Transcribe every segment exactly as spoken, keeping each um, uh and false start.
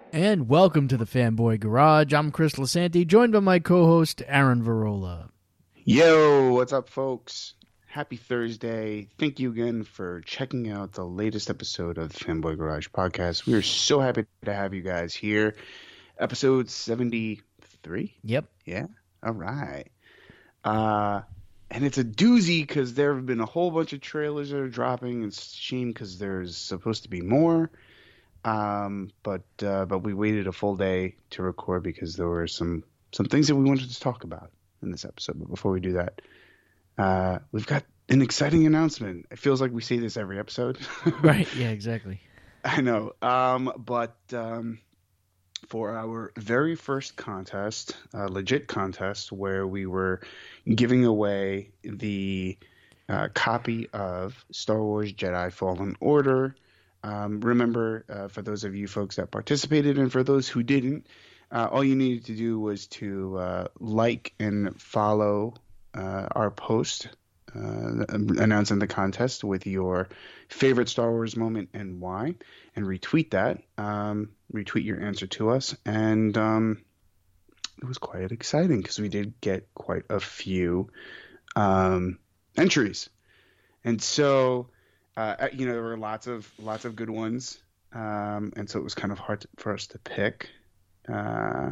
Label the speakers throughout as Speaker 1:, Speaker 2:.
Speaker 1: And welcome to the Fanboy Garage. I'm Chris Lasanti, joined by my co-host, Aaron Varola.
Speaker 2: Yo, what's up, folks? Happy Thursday. Thank you again for checking out the latest episode of the Fanboy Garage podcast. We are so happy to have you guys here. Episode seventy-three?
Speaker 1: Yep.
Speaker 2: Yeah? All right. Uh, and it's a doozy because there have been a whole bunch of trailers that are dropping. It's a shame because there's supposed to be more. Um, but uh, but we waited a full day to record because there were some, some things that we wanted to talk about in this episode. But before we do that, uh, we've got an exciting announcement. It feels like we say this every episode.
Speaker 1: Right, yeah, exactly.
Speaker 2: I know. Um, but um, for our very first contest, uh, legit contest, where we were giving away the uh, copy of Star Wars Jedi Fallen Order. Um, remember, uh, for those of you folks that participated and for those who didn't, uh, all you needed to do was to uh, like and follow uh, our post uh, announcing the contest with your favorite Star Wars moment and why, and retweet that. Um, retweet your answer to us. And um, it was quite exciting because we did get quite a few um, entries. And so... Uh, you know, there were lots of lots of good ones, um, and so it was kind of hard to, for us to pick. Uh,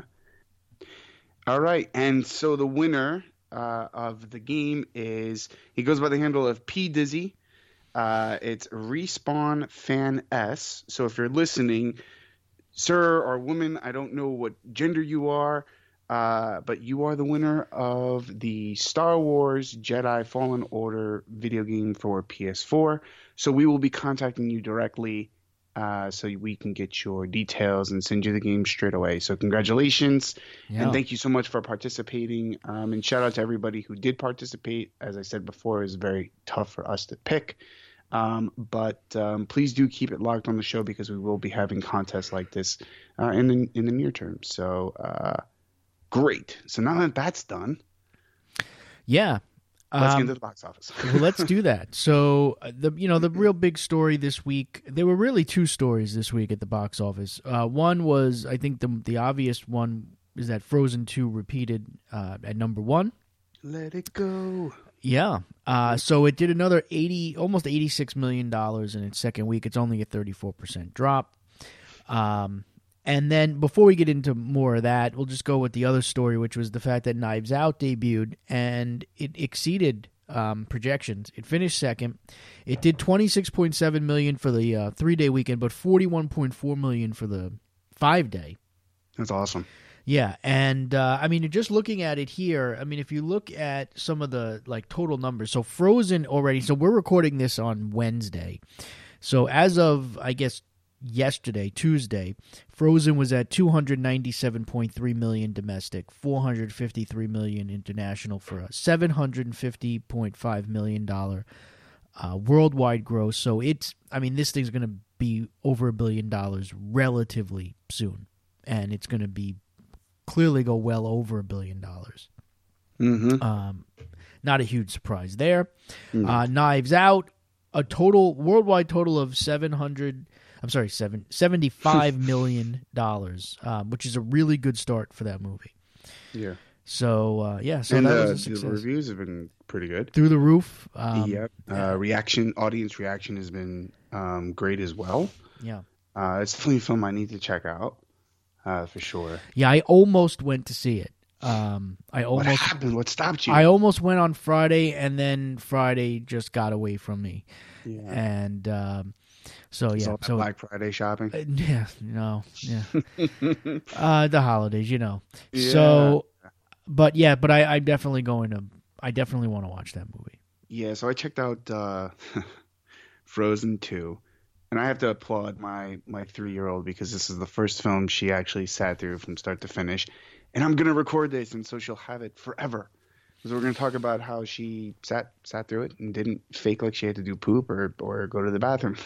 Speaker 2: all right, and so the winner uh, of the game is, he goes by the handle of P Dizzy. Uh, it's Respawn Fan S. So if you're listening, sir or woman, I don't know what gender you are, uh, but you are the winner of the Star Wars Jedi Fallen Order video game for P S four. So we will be contacting you directly uh, so we can get your details and send you the game straight away. So congratulations,
Speaker 1: Yeah.
Speaker 2: and thank you so much for participating. Um, and shout out to everybody who did participate. As I said before, it was very tough for us to pick. Um, but um, please do keep it locked on the show because we will be having contests like this uh, in, the, in the near term. So uh, great. So now that that's done,
Speaker 1: Yeah.
Speaker 2: let's
Speaker 1: Um,
Speaker 2: get into the box office.
Speaker 1: well, let's do that. So, uh, the you know, the real big story this week, there were really two stories this week at the box office. Uh, one was, I think the the obvious one is that Frozen two repeated uh, at number one.
Speaker 2: Let it go.
Speaker 1: Yeah. Uh, so it did another eighty, almost eighty-six million dollars in its second week. It's only a thirty-four percent drop. Um, and then before we get into more of that, we'll just go with the other story, which was the fact that Knives Out debuted and it exceeded um, projections. It finished second. It did twenty-six point seven million dollars for the uh, three-day weekend, but forty-one point four million dollars for the five-day.
Speaker 2: That's awesome.
Speaker 1: Yeah, and uh, I mean, just looking at it here, I mean, if you look at some of the like total numbers, so Frozen already, so we're recording this on Wednesday. So as of, I guess, yesterday, Tuesday, Frozen was at two hundred ninety-seven point three million dollars domestic, four hundred fifty-three million dollars international for a seven hundred fifty point five million dollars uh, worldwide gross. So it's, I mean, this thing's going to be over a billion dollars relatively soon, and it's going to be clearly go well over a billion dollars.
Speaker 2: Mm-hmm.
Speaker 1: Um, not a huge surprise there.
Speaker 2: Mm.
Speaker 1: Uh, Knives Out, a total worldwide total of seven hundred. I'm sorry, seven seventy-five million dollars, um, which is a really good start for that movie.
Speaker 2: Yeah.
Speaker 1: So uh, yeah, so
Speaker 2: and
Speaker 1: that
Speaker 2: uh,
Speaker 1: was a success.
Speaker 2: the reviews have been pretty good.
Speaker 1: Through the roof. Um,
Speaker 2: yep. Uh, reaction, audience reaction has been um, great as well.
Speaker 1: Yeah.
Speaker 2: Uh, it's definitely a film I need to check out uh, for sure.
Speaker 1: Yeah, I almost went to see it. Um, I almost
Speaker 2: What happened? What stopped you?
Speaker 1: I almost went on Friday, and then Friday just got away from me.
Speaker 2: yeah.
Speaker 1: And um, so
Speaker 2: It's
Speaker 1: yeah,
Speaker 2: all that
Speaker 1: so
Speaker 2: Black Friday shopping.
Speaker 1: uh, yeah, no, yeah, uh, the holidays, you know.
Speaker 2: Yeah.
Speaker 1: So, but yeah, but I, I'm definitely going to. I definitely want to watch that movie.
Speaker 2: Yeah, so I checked out uh, Frozen two, and I have to applaud my my three year old because this is the first film she actually sat through from start to finish, and I'm gonna record this, and so she'll have it forever. Because we're gonna talk about how she sat sat through it and didn't fake like she had to do poop or or go to the bathroom.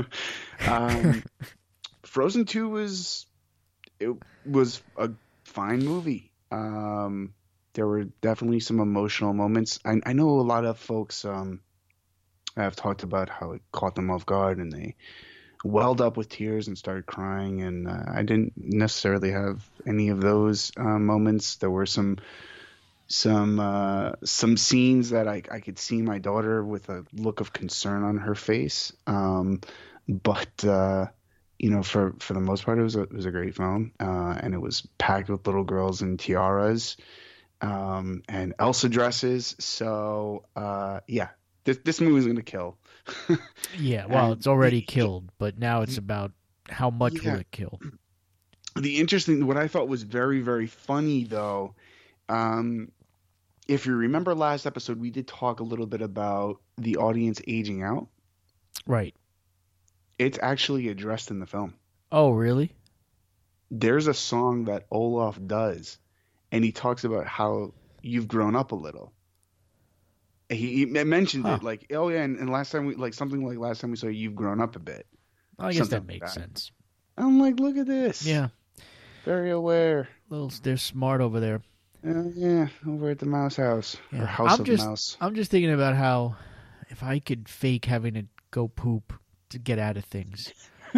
Speaker 2: um, Frozen two was it was a fine movie. Um, there were definitely some emotional moments. I, I know a lot of folks um, have talked about how it caught them off guard and they welled up with tears and started crying. And uh, I didn't necessarily have any of those uh, moments. There were some some uh, some scenes that I, I could see my daughter with a look of concern on her face. Um, but uh, you know, for, for the most part, it was a, it was a great film, uh, and it was packed with little girls in tiaras um, and Elsa dresses. So uh, yeah, this this movie's gonna kill.
Speaker 1: Yeah, well,
Speaker 2: And
Speaker 1: it's already
Speaker 2: the,
Speaker 1: killed, but now it's about how much
Speaker 2: yeah,
Speaker 1: will it kill.
Speaker 2: the interesting, what I thought was very very funny though. Um, if you remember last episode, we did talk a little bit about the audience aging out.
Speaker 1: Right.
Speaker 2: It's actually addressed in the film.
Speaker 1: Oh, really?
Speaker 2: There's a song that Olaf does, and he talks about how you've grown up a little. He, he mentioned
Speaker 1: Huh.
Speaker 2: it like, oh yeah, and, and last time we like something like last time we saw you, you've grown up a bit.
Speaker 1: I guess
Speaker 2: Something
Speaker 1: that
Speaker 2: like
Speaker 1: makes
Speaker 2: that.
Speaker 1: sense.
Speaker 2: I'm like, look at this.
Speaker 1: Yeah,
Speaker 2: Very aware.
Speaker 1: little, they're smart over there.
Speaker 2: Uh, yeah, over at the Mouse House or
Speaker 1: Yeah.
Speaker 2: House
Speaker 1: I'm
Speaker 2: of
Speaker 1: just,
Speaker 2: Mouse.
Speaker 1: I'm just thinking about how if I could fake having to go poop to get out of things.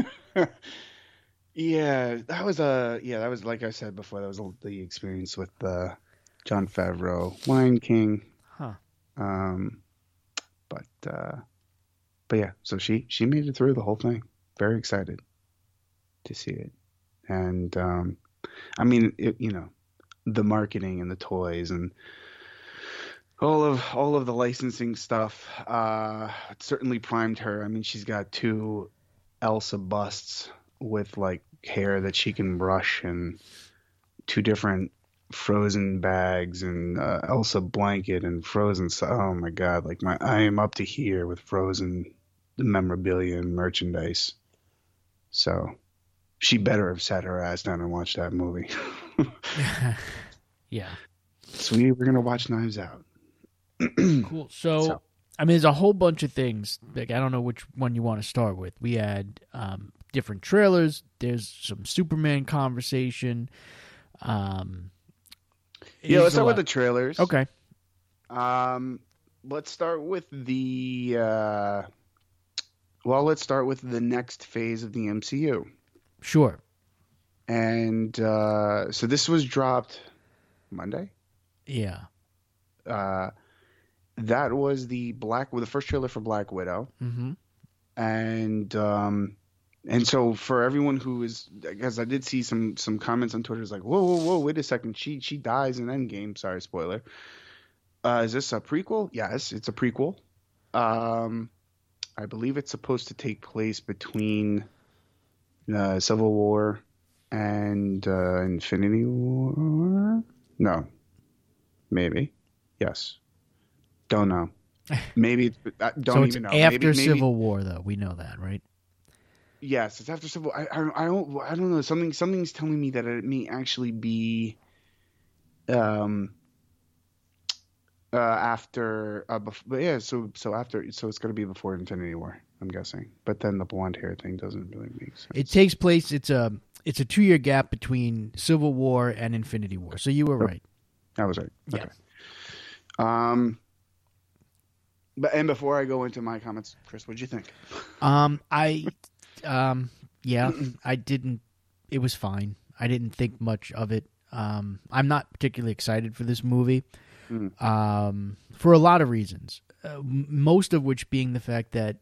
Speaker 2: Yeah, that was a yeah, that was like I said before. That was a, the experience with uh, Jon Favreau, Lion King.
Speaker 1: Huh.
Speaker 2: Um, but uh, but yeah, so she she made it through the whole thing. Very excited to see it, and um, I mean, it, you know, the marketing and the toys and all of all of the licensing stuff uh, certainly primed her. I mean, she's got two Elsa busts with like hair that she can brush and two different Frozen bags and uh, Elsa blanket and Frozen. Oh my God! Like my, I am up to here with Frozen memorabilia and merchandise. So she better have sat her ass down and watched that movie.
Speaker 1: Yeah.
Speaker 2: Sweetie, we're gonna watch Knives Out.
Speaker 1: Cool. So,
Speaker 2: So.
Speaker 1: I mean, there's a whole bunch of things. Like, I don't know which one you want to start with. We had um, different trailers. There's some Superman conversation. Um,
Speaker 2: Yeah, let's
Speaker 1: there's a
Speaker 2: start with
Speaker 1: lot-
Speaker 2: the trailers.
Speaker 1: Okay.
Speaker 2: Um, let's start with the. Uh, well, let's start with the next phase of the M C U.
Speaker 1: Sure.
Speaker 2: And uh, so this was dropped Monday.
Speaker 1: Yeah.
Speaker 2: Uh, that was the black, well, the first trailer for Black Widow,
Speaker 1: Mm-hmm.
Speaker 2: and um, and so for everyone who is, because I did see some some comments on Twitter, is like, whoa, whoa, whoa, wait a second, she she dies in Endgame. Sorry, spoiler. Uh, is this a prequel? Yes, it's a prequel. Um, I believe it's supposed to take place between uh, Civil War and uh, Infinity War. No, maybe. Yes. Don't know. Maybe it's, I don't
Speaker 1: So it's
Speaker 2: even know.
Speaker 1: after
Speaker 2: maybe, maybe,
Speaker 1: Civil War, though. We know that, right?
Speaker 2: Yes, it's after Civil. I, I I don't I don't know. Something something's telling me that it may actually be um uh after uh bef- but yeah, so so after so it's going to be before Infinity War, I'm guessing. But then the blonde hair thing doesn't really make sense.
Speaker 1: It takes place. It's a it's a two year gap between Civil War and Infinity War. So you were right.
Speaker 2: I was right.
Speaker 1: Yeah.
Speaker 2: Okay. Um but and before I go into my comments, Chris, what'd you think?
Speaker 1: Um, I, um, yeah, I didn't. It was fine. I didn't think much of it. Um, I'm not particularly excited for this movie.
Speaker 2: Mm.
Speaker 1: Um, for a lot of reasons. Uh, m- most of which being the fact that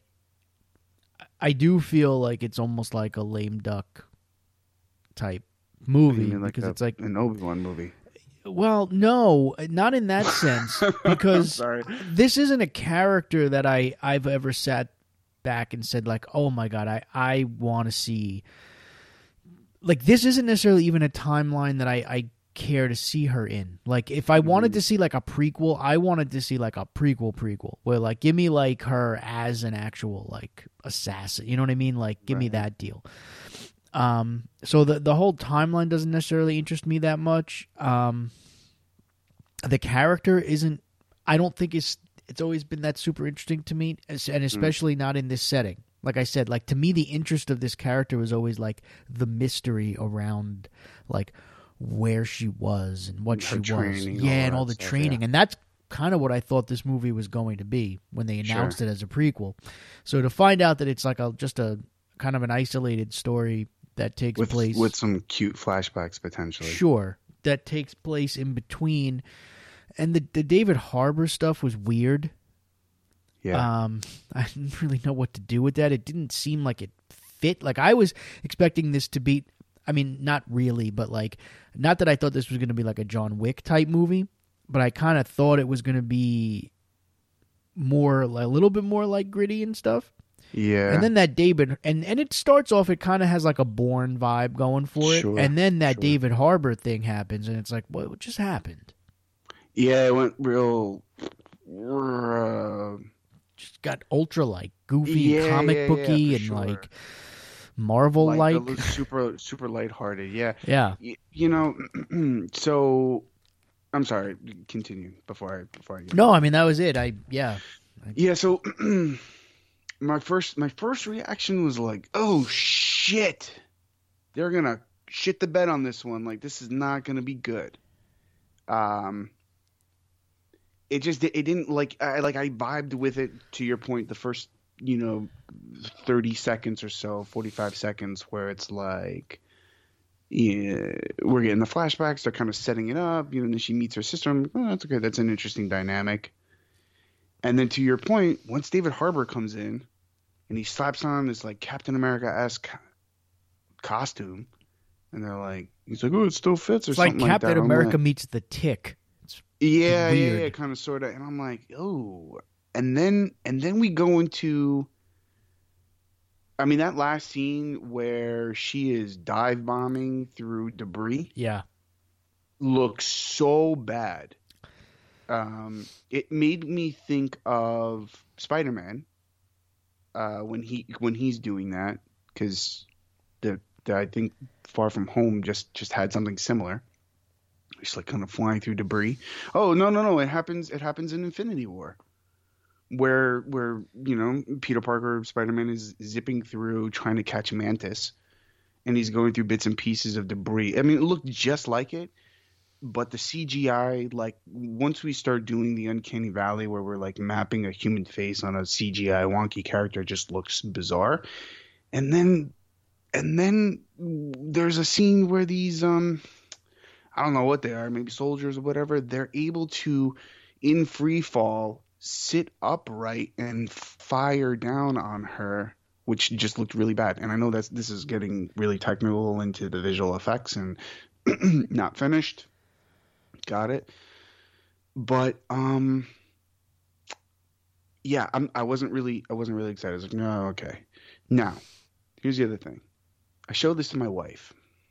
Speaker 1: I do feel like it's almost like a lame duck type movie
Speaker 2: You mean like
Speaker 1: because
Speaker 2: a-
Speaker 1: it's like,
Speaker 2: an Obi-Wan movie.
Speaker 1: well, no, not in that sense because
Speaker 2: Sorry.
Speaker 1: this isn't a character that I I've ever sat back and said like, oh my god, I I want to see. Like this isn't necessarily even a timeline that I I care to see her in. Like if I wanted to see like a prequel, I wanted to see like a prequel prequel where like give me like her as an actual like assassin. You know what I mean? Like give me
Speaker 2: Right.
Speaker 1: that deal. Um, so the the whole timeline doesn't necessarily interest me that much. Um, the character isn't. I don't think it's it's always been that super interesting to me, as- and especially not in this setting. Like I said, like to me, the interest of this character was always like the mystery around like where she was and what
Speaker 2: Her
Speaker 1: she was,
Speaker 2: training,
Speaker 1: yeah,
Speaker 2: all
Speaker 1: and
Speaker 2: that
Speaker 1: all the
Speaker 2: stuff,
Speaker 1: training,
Speaker 2: yeah.
Speaker 1: and that's kind of what I thought this movie was going to be when they announced
Speaker 2: Sure.
Speaker 1: it as a prequel. So to find out that it's like a just a kind of an isolated story that takes
Speaker 2: with
Speaker 1: place
Speaker 2: with some cute flashbacks potentially.
Speaker 1: Sure, that takes place in between, and the the David Harbour stuff was weird.
Speaker 2: Yeah,
Speaker 1: um, I didn't really know what to do with that. It didn't seem like it fit. Like I was expecting this to be, I mean, not really, but like, not that I thought this was going to be like a John Wick type movie, but I kind of thought it was going to be more, a little bit more like gritty and stuff.
Speaker 2: yeah.
Speaker 1: And then that David, and, and it starts off, it kind of has like a Bourne vibe going for it.
Speaker 2: Sure,
Speaker 1: And then that
Speaker 2: sure.
Speaker 1: David Harbour thing happens, and it's like, what just happened?
Speaker 2: Yeah, it went real. Uh,
Speaker 1: Just got ultra like goofy,
Speaker 2: Yeah,
Speaker 1: comic
Speaker 2: yeah,
Speaker 1: booky,
Speaker 2: yeah,
Speaker 1: and
Speaker 2: for sure.
Speaker 1: like Marvel
Speaker 2: like,
Speaker 1: like.
Speaker 2: it was super super lighthearted. Yeah,
Speaker 1: Yeah.
Speaker 2: Y- you know. So, I'm sorry. Continue before I before I. Get
Speaker 1: No, I mean that was it. I yeah.
Speaker 2: Yeah. So, my first my first reaction was like, "Oh shit, they're gonna shit the bed on this one. Like, this is not gonna be good." Um. It just it didn't like I like I vibed with it to your point the first you know thirty seconds or so forty-five seconds where it's like yeah, we're getting the flashbacks, they're kind of setting it up, you know, and then she meets her sister. I'm like, oh, that's okay, that's an interesting dynamic. And then to your point, once David Harbour comes in and he slaps on this like Captain America-esque costume, and they're like, he's like, oh, it still fits or
Speaker 1: It's like
Speaker 2: something
Speaker 1: Captain
Speaker 2: like that. I'm
Speaker 1: America
Speaker 2: like,
Speaker 1: meets the Tick. It's
Speaker 2: yeah, yeah,
Speaker 1: weird.
Speaker 2: yeah, kind of, sort of, and I'm like, oh, and then and then we go into, I mean, that last scene where she is dive bombing through debris
Speaker 1: Yeah.
Speaker 2: looks so bad. Um, it made me think of Spider-Man uh, when he when he's doing that, because the, the I think Far From Home just just had something similar. It's like kind of flying through debris. Oh no no no! It happens. It happens in Infinity War, where where you know Peter Parker, Spider-Man is zipping through trying to catch Mantis, and he's going through bits and pieces of debris. I mean, it looked just like it, but the C G I, like once we start doing the Uncanny Valley, where we're like mapping a human face on a C G I wonky character, just looks bizarre. And then and then there's a scene where these um. I don't know what they are, maybe soldiers or whatever, they're able to, in free fall, sit upright and fire down on her, which just looked really bad. And I know that this is getting really technical into the visual effects and not finished. Got it. But um, yeah, I'm, I wasn't really, I wasn't really excited. I was like, no, okay. Now, here's the other thing. I showed this to my wife.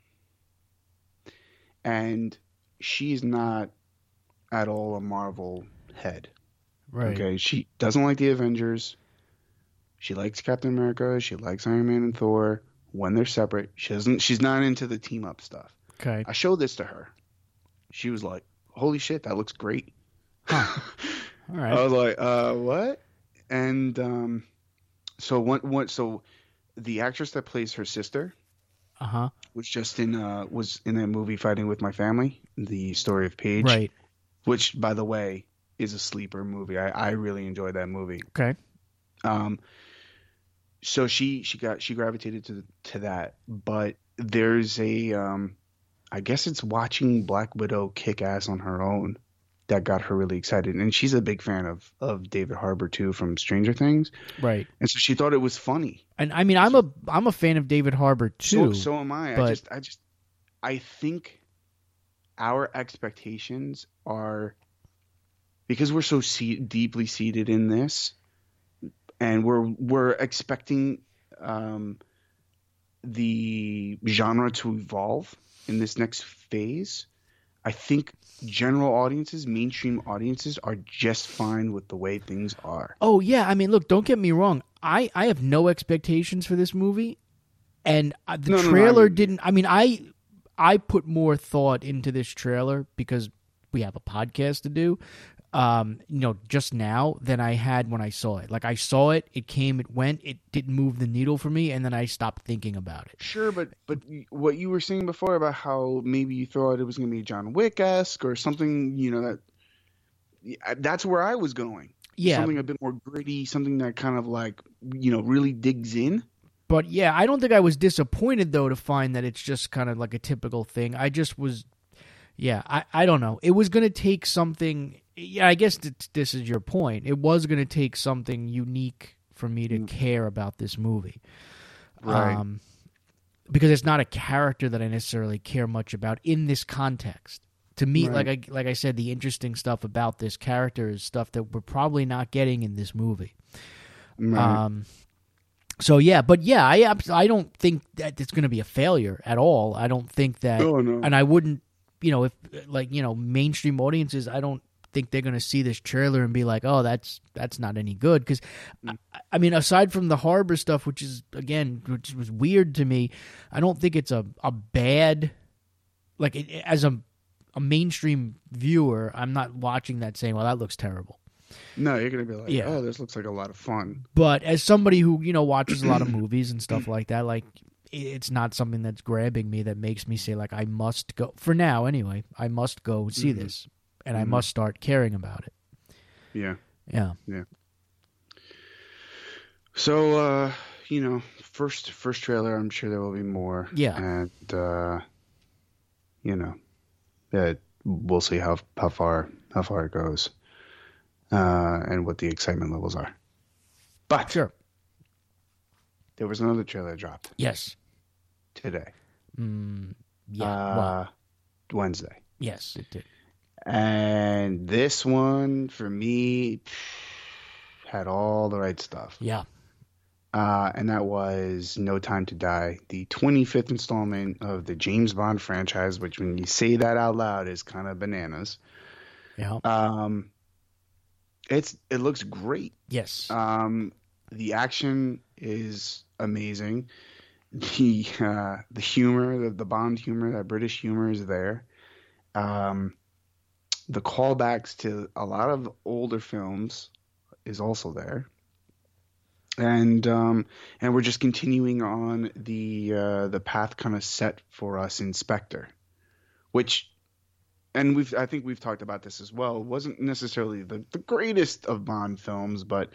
Speaker 2: And she's not at all a Marvel head.
Speaker 1: Right.
Speaker 2: Okay. She doesn't like the Avengers. She likes Captain America. She likes Iron Man and Thor when they're separate. She doesn't. She's not into the team up stuff.
Speaker 1: Okay.
Speaker 2: I showed this to her. She was like, "Holy shit, that looks great."
Speaker 1: Huh. All right.
Speaker 2: I was like, "Uh, what?" And um, so one, one, so the actress that plays her sister.
Speaker 1: Uh huh.
Speaker 2: Was just in uh was in that movie Fighting with My Family, the story of Paige,
Speaker 1: Right.
Speaker 2: which by the way is a sleeper movie. I, I really enjoyed that movie.
Speaker 1: Okay.
Speaker 2: Um, so she she got she gravitated to to that, but there's a um, I guess it's watching Black Widow kick ass on her own that got her really excited, and she's a big fan of of David Harbour too from Stranger Things,
Speaker 1: Right.
Speaker 2: and so she thought it was funny.
Speaker 1: And I mean, I'm a I'm a fan of David Harbour too.
Speaker 2: So, so am I.
Speaker 1: but-
Speaker 2: I just, I just, I think our expectations are, because we're so se- deeply seated in this, and we're we're expecting um, the genre to evolve in this next phase. I think general audiences, mainstream audiences, are just fine with the way things are.
Speaker 1: Oh yeah, I mean, look, don't get me wrong. I, I have no expectations for this movie, and uh, the
Speaker 2: No, no, no,
Speaker 1: trailer
Speaker 2: I mean-
Speaker 1: didn't. I mean, I I put more thought into this trailer because we have a podcast to do. Um, you know, just now than I had when I saw it. Like I saw it, it came, it went, it didn't move the needle for me, and then I stopped thinking about it.
Speaker 2: Sure, but but what you were saying before about how maybe you thought it was going to be John Wick-esque or something, you know, that yeah, that's where I was going.
Speaker 1: Yeah,
Speaker 2: Something a bit more gritty, something that kind of like, you know, really digs in.
Speaker 1: but yeah, I don't think I was disappointed though to find that it's just kind of like a typical thing. I just was, yeah, I, I don't know. It was going to take something. Yeah, I guess th- this is your point. It was going to take something unique for me to care about this movie.
Speaker 2: Right.
Speaker 1: Um, because it's not a character that I necessarily care much about in this context. To me,
Speaker 2: Right.
Speaker 1: like I like I said, the interesting stuff about this character is stuff that we're probably not getting in this movie.
Speaker 2: Right.
Speaker 1: Um, so yeah, but yeah, I abs- I don't think that it's going to be a failure at all. I don't think that,
Speaker 2: Oh, no.
Speaker 1: and I wouldn't, you know, if like you know mainstream audiences, I don't think they're going to see this trailer and be like, oh, that's that's not any good. Because I, I mean, aside from the harbor stuff, which is again, which was weird to me, I don't think it's a a bad like it, as a a mainstream viewer. I'm not watching that saying, well, that looks terrible.
Speaker 2: No, you're gonna be like,
Speaker 1: Yeah.
Speaker 2: oh, this looks like a lot of fun.
Speaker 1: But as somebody who, you know, watches a lot of movies and stuff like that, like, it's not something that's grabbing me that makes me say, like, I must go, for now anyway, I must go see
Speaker 2: Mhm.
Speaker 1: this, and I
Speaker 2: Mhm.
Speaker 1: must start caring about it.
Speaker 2: Yeah.
Speaker 1: Yeah.
Speaker 2: So, uh, you know, first first trailer, I'm sure there will be more.
Speaker 1: Yeah.
Speaker 2: And uh, you know, uh, we'll see how how far how far it goes, uh, and what the excitement levels are. But
Speaker 1: Sure.
Speaker 2: there was another trailer dropped
Speaker 1: Yes.
Speaker 2: today.
Speaker 1: Mm, yeah.
Speaker 2: Uh,
Speaker 1: well,
Speaker 2: Wednesday.
Speaker 1: yes, it did.
Speaker 2: And this one, for me, had all the right stuff.
Speaker 1: Yeah.
Speaker 2: Uh, and that was No Time to Die, the twenty-fifth installment of the James Bond franchise, which when you say that out loud is kind of bananas.
Speaker 1: Yeah.
Speaker 2: Um, it's it looks great.
Speaker 1: Yes.
Speaker 2: Um, the action is amazing. The uh, the humor, the, the Bond humor, that British humor is there. Um, the callbacks to a lot of older films is also there. And um, and we're just continuing on the uh, the path kind of set for us in Spectre, which, and we've I think we've talked about this as well. It wasn't necessarily the, the greatest of Bond films, but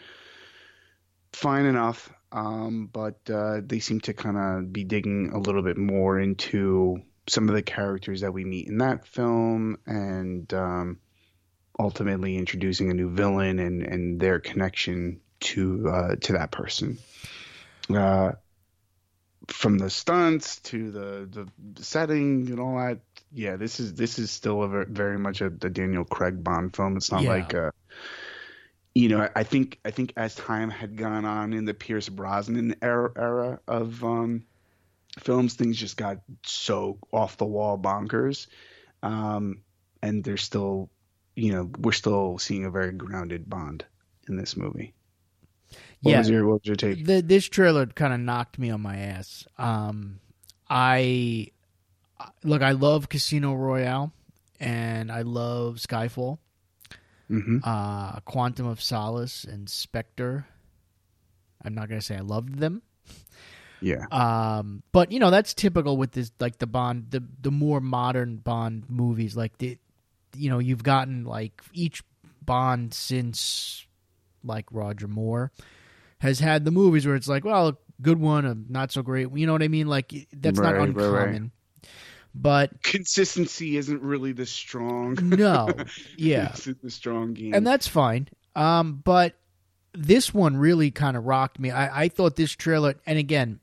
Speaker 2: fine enough. Um, but uh, they seem to kind of be digging a little bit more into some of the characters that we meet in that film, and um, ultimately introducing a new villain and and their connection to uh, to that person, uh, from the stunts to the the setting and all that. Yeah, this is this is still a ver- very much a, a Daniel Craig Bond film. It's not
Speaker 1: Yeah.
Speaker 2: like a, you know, I think I think as time had gone on in the Pierce Brosnan era, era of um, films, things just got so off the wall bonkers, um, and there's still, you know, we're still seeing a very grounded Bond in this movie. What
Speaker 1: yeah.
Speaker 2: was your what was your take?
Speaker 1: The, this trailer kind of knocked me on my ass. Um, I look. I love Casino Royale, and I love Skyfall,
Speaker 2: Mm-hmm.
Speaker 1: uh, Quantum of Solace, and Spectre. I'm not gonna say I loved them,
Speaker 2: Yeah.
Speaker 1: um, but you know that's typical with this, like the Bond, the the more modern Bond movies. Like the, you know, you've gotten like each Bond since like Roger Moore has had the movies where it's like, well, a good one, a not so great. You know what I mean? Like that's not
Speaker 2: Right, right,
Speaker 1: uncommon.
Speaker 2: right.
Speaker 1: But
Speaker 2: Consistency isn't really the strong.
Speaker 1: no, yeah,
Speaker 2: It's the strong game.
Speaker 1: and that's fine. Um, but this one really kind of rocked me. I, I thought this trailer, and again,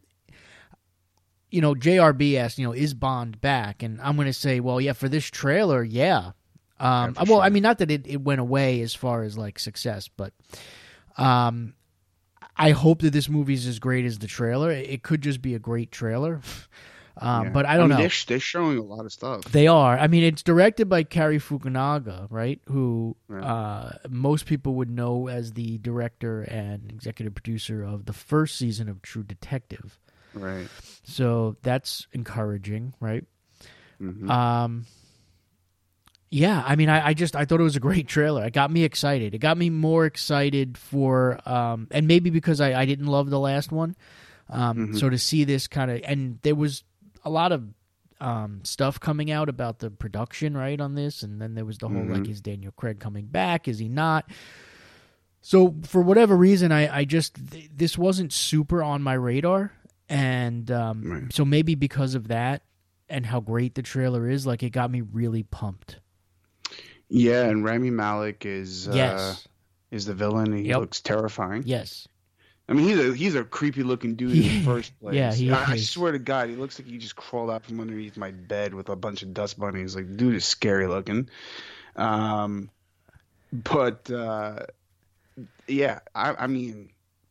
Speaker 1: you know, J R B asked, you know, is Bond back? And I'm going to say, well, yeah, for this trailer, yeah. Um,
Speaker 2: Yeah, for
Speaker 1: well, I
Speaker 2: sure.
Speaker 1: mean, not that it, it went away as far as like success, but um, I hope that this movie is as great as the trailer. It, it could just be a great trailer, um,
Speaker 2: Yeah.
Speaker 1: but I don't
Speaker 2: mean,
Speaker 1: know.
Speaker 2: They're, they're showing a lot of stuff.
Speaker 1: They are. I mean, it's directed by Cary Fukunaga, right? Who
Speaker 2: Right.
Speaker 1: uh, most people would know as the director and executive producer of the first season of True Detective.
Speaker 2: Right.
Speaker 1: So that's encouraging, right?
Speaker 2: hmm
Speaker 1: Um, yeah, I mean, I, I just I thought it was a great trailer. It got me excited. It got me more excited for, um, and maybe because I, I didn't love the last one. Um,
Speaker 2: Mhm.
Speaker 1: So to see this kind of, and there was a lot of um, stuff coming out about the production, right, on this, and then there was the whole like,
Speaker 2: Mhm.
Speaker 1: is Daniel Craig coming back? Is he not? So for whatever reason, I, I just th- this wasn't super on my radar. And um,
Speaker 2: Right.
Speaker 1: so maybe because of that and how great the trailer is, like it got me really pumped.
Speaker 2: Yeah, and Rami Malek is uh,
Speaker 1: Yes.
Speaker 2: is the villain. He
Speaker 1: Yep.
Speaker 2: looks terrifying.
Speaker 1: Yes.
Speaker 2: I mean, he's a he's a creepy looking dude in the
Speaker 1: He-
Speaker 2: first place.
Speaker 1: yeah, he
Speaker 2: I, I
Speaker 1: is.
Speaker 2: swear to God, he looks like he just crawled out from underneath my bed with a bunch of dust bunnies. Like, dude is scary looking. Um, but uh, yeah, I, I mean,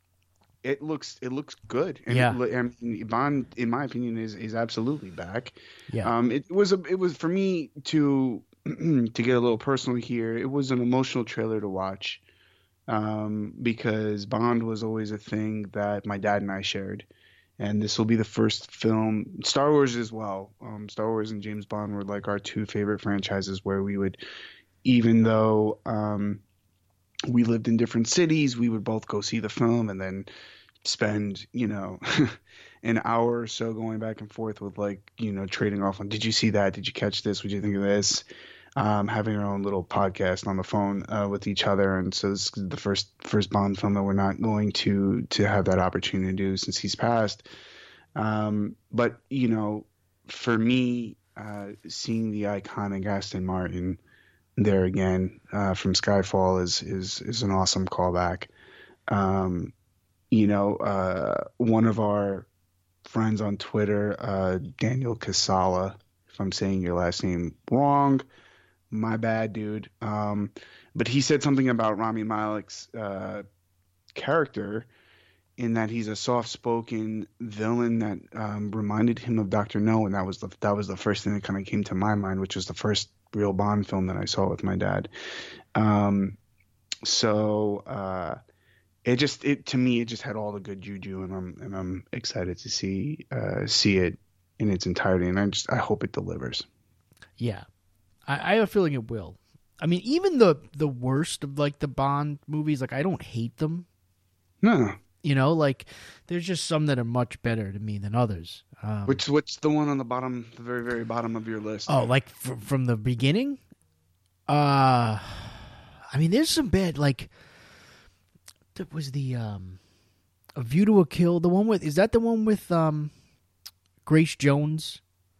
Speaker 2: it looks it looks good. And
Speaker 1: Yeah.
Speaker 2: it, lo- I mean, Bond, in my opinion, is is absolutely back.
Speaker 1: Yeah.
Speaker 2: Um, it was a it was for me to to get a little personal here. It was an emotional trailer to watch. Um, because Bond was always a thing that my dad and I shared. And this will be the first film, Star Wars as well. Um, Star Wars and James Bond were like our two favorite franchises where we would, even though um, we lived in different cities, we would both go see the film and then spend, you know, an hour or so going back and forth with like, you know, trading off on, did you see that? Did you catch this? What did you think of this? Um, having our own little podcast on the phone uh, with each other, and so this is the first first Bond film that we're not going to to have that opportunity to do since he's passed. Um, but you know, for me, uh, seeing the iconic Aston Martin there again uh, from Skyfall is is is an awesome callback. Um, you know, uh, one of our friends on Twitter, uh, Daniel Casala, if I'm saying your last name wrong. My bad, dude. Um, but he said something about Rami Malek's uh, character in that he's a soft-spoken villain that um, reminded him of Doctor No, and that was the that was the first thing that kind of came to my mind, which was the first real Bond film that I saw with my dad. Um, so uh, it just it to me it just had all the good juju, and I'm and I'm excited to see uh, see it in its entirety, and I just I hope it delivers.
Speaker 1: Yeah. I, I have a feeling it will. I mean, even the the worst of like the Bond movies, like I don't hate them.
Speaker 2: No.
Speaker 1: You know, like there's just some that are much better to me than others. Um,
Speaker 2: Which what's the one on the bottom, the very very bottom of your list?
Speaker 1: oh, like fr- from the beginning. Uh, I mean, there's some bad. Like, that was the um, A View to a Kill. The one with is that the one with um, Grace Jones?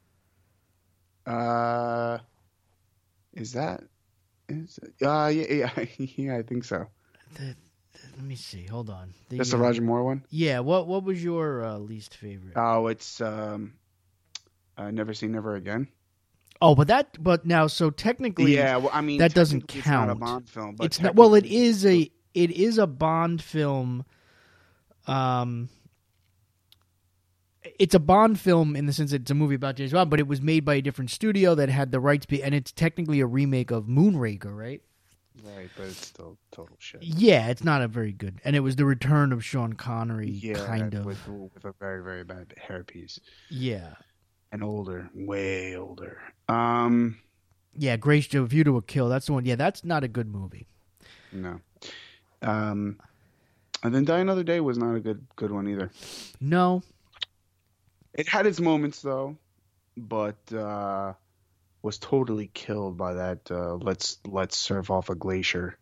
Speaker 2: Uh, is that is it, uh yeah yeah yeah I think so.
Speaker 1: The, the- let me see. Hold on. The,
Speaker 2: That's the
Speaker 1: uh,
Speaker 2: Roger Moore one.
Speaker 1: Yeah. What What was your uh, least favorite?
Speaker 2: Oh, it's um, uh, Never Say Never Again.
Speaker 1: Oh, but that. But now, so technically,
Speaker 2: Yeah, well, I mean
Speaker 1: that doesn't
Speaker 2: technically it's not a
Speaker 1: count.
Speaker 2: Bond film, but
Speaker 1: it's not. Well, it
Speaker 2: technically-
Speaker 1: is a. It is a Bond film. Um. It's a Bond film in the sense that it's a movie about James Bond, but it was made by a different studio that had the rights, be, and it's technically a remake of Moonraker, right?
Speaker 2: Right, but it's still total shit.
Speaker 1: Yeah, it's not a very good, and it was the return of Sean Connery,
Speaker 2: Yeah,
Speaker 1: kind of.
Speaker 2: with with a very very bad hairpiece
Speaker 1: Yeah,
Speaker 2: and older, way older. Um,
Speaker 1: yeah. Grace Joe, View to a Kill. That's the one. Yeah, that's not a good movie.
Speaker 2: no. Um, and then Die Another Day was not a good good one either.
Speaker 1: No.
Speaker 2: It had its moments though, but uh, was totally killed by that. Uh, let's let's surf off a glacier,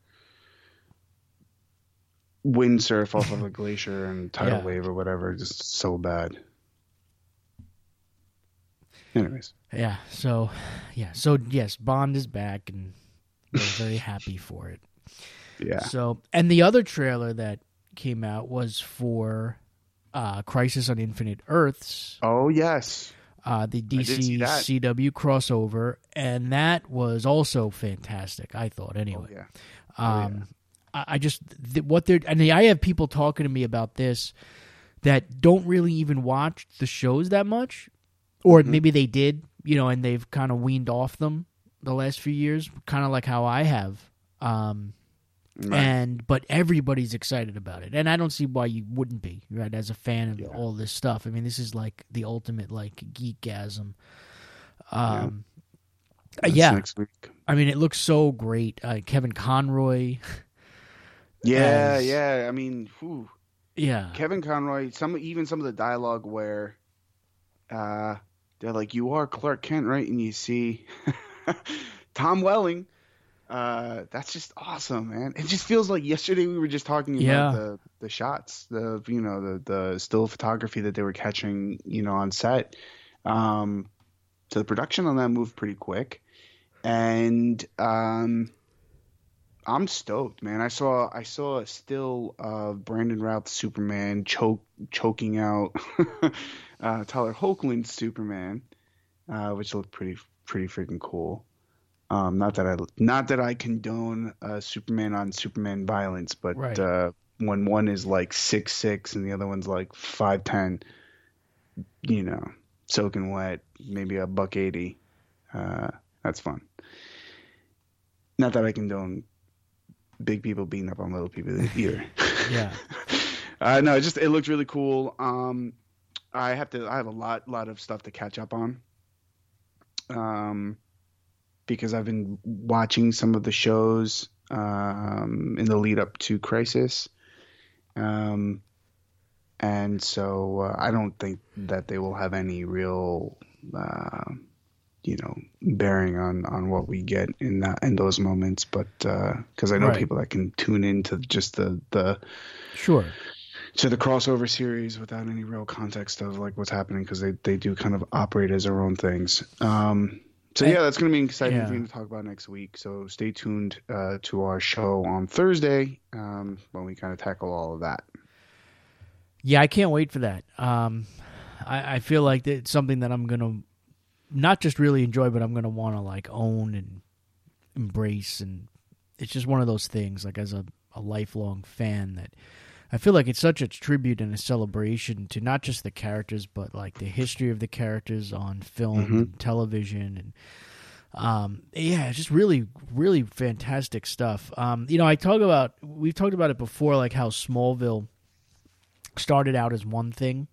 Speaker 2: windsurf off of a glacier, and tidal
Speaker 1: Yeah.
Speaker 2: wave or whatever. Just so bad. Anyways,
Speaker 1: Yeah. So, yeah. So yes, Bond is back, and we're very happy for it.
Speaker 2: yeah.
Speaker 1: So, and the other trailer that came out was for uh, Crisis on Infinite Earths,
Speaker 2: Oh yes.
Speaker 1: uh, the D
Speaker 2: did see
Speaker 1: C
Speaker 2: that.
Speaker 1: C W crossover, and that was also fantastic. I thought,
Speaker 2: Oh
Speaker 1: anyway.
Speaker 2: yeah.
Speaker 1: Um, I, I just th- what they're and I have people talking to me about this that don't really even watch the shows that much, or
Speaker 2: Mhm.
Speaker 1: maybe they did, you know, and they've kind of weaned off them the last few years, kind of like how I have. Um,
Speaker 2: Right.
Speaker 1: and but everybody's excited about it, and I don't see why you wouldn't be, right? As a fan of
Speaker 2: Yeah.
Speaker 1: all this stuff, I mean, this is like the ultimate like geekgasm. Um, uh,
Speaker 2: That's
Speaker 1: yeah,
Speaker 2: Next week.
Speaker 1: I mean, it looks so great. Uh, Kevin Conroy,
Speaker 2: Yeah,
Speaker 1: as-
Speaker 2: yeah. I mean, whew.
Speaker 1: yeah,
Speaker 2: Kevin Conroy. Some even some of the dialogue where, uh, they're like, "You are Clark Kent, right?" And you see Tom Welling Uh, that's just awesome, man. It just feels like yesterday we were just talking about
Speaker 1: Yeah.
Speaker 2: the the shots, the you know the the still photography that they were catching, you know, on set. Um, so the production on that moved pretty quick, and um, I'm stoked, man. I saw I saw a still of Brandon Routh's Superman choke choking out uh, Tyler Hoechlin's Superman, uh, which looked pretty pretty freaking cool. Um, not that I not that I condone uh, Superman on Superman violence, but
Speaker 1: Right.
Speaker 2: uh, when one is like six six and the other one's like five ten, you know, soaking wet, maybe a buck eighty, uh, that's fun. Not that I condone big people beating up on little people either.
Speaker 1: Yeah.
Speaker 2: uh, no, it just it looked really cool. Um, I have to I have a lot lot of stuff to catch up on. Um, because I've been watching some of the shows um, in the lead up to Crisis. Um, and so uh, I don't think that they will have any real, uh, you know, bearing on, on what we get in that in those moments. But because uh, I know
Speaker 1: Right.
Speaker 2: people that can tune into just the the
Speaker 1: Sure.
Speaker 2: to the crossover series without any real context of like what's happening because they they do kind of operate as their own things. Um, So
Speaker 1: And,
Speaker 2: yeah, that's going to be exciting
Speaker 1: yeah.
Speaker 2: thing to talk about next week. So stay tuned uh, to our show on Thursday um, when we kind of tackle all of that.
Speaker 1: Yeah, I can't wait for that. Um, I, I feel like it's something that I'm gonna not just really enjoy, but I'm gonna want to like own and embrace, and it's just one of those things. Like as a, a lifelong fan, that I feel like it's such a tribute and a celebration to not just the characters, but like the history of the characters on film
Speaker 2: Mm-hmm.
Speaker 1: and television, and um, yeah, it's just really, really fantastic stuff. Um, you know, I talk about we've talked about it before, like how Smallville started out as one thing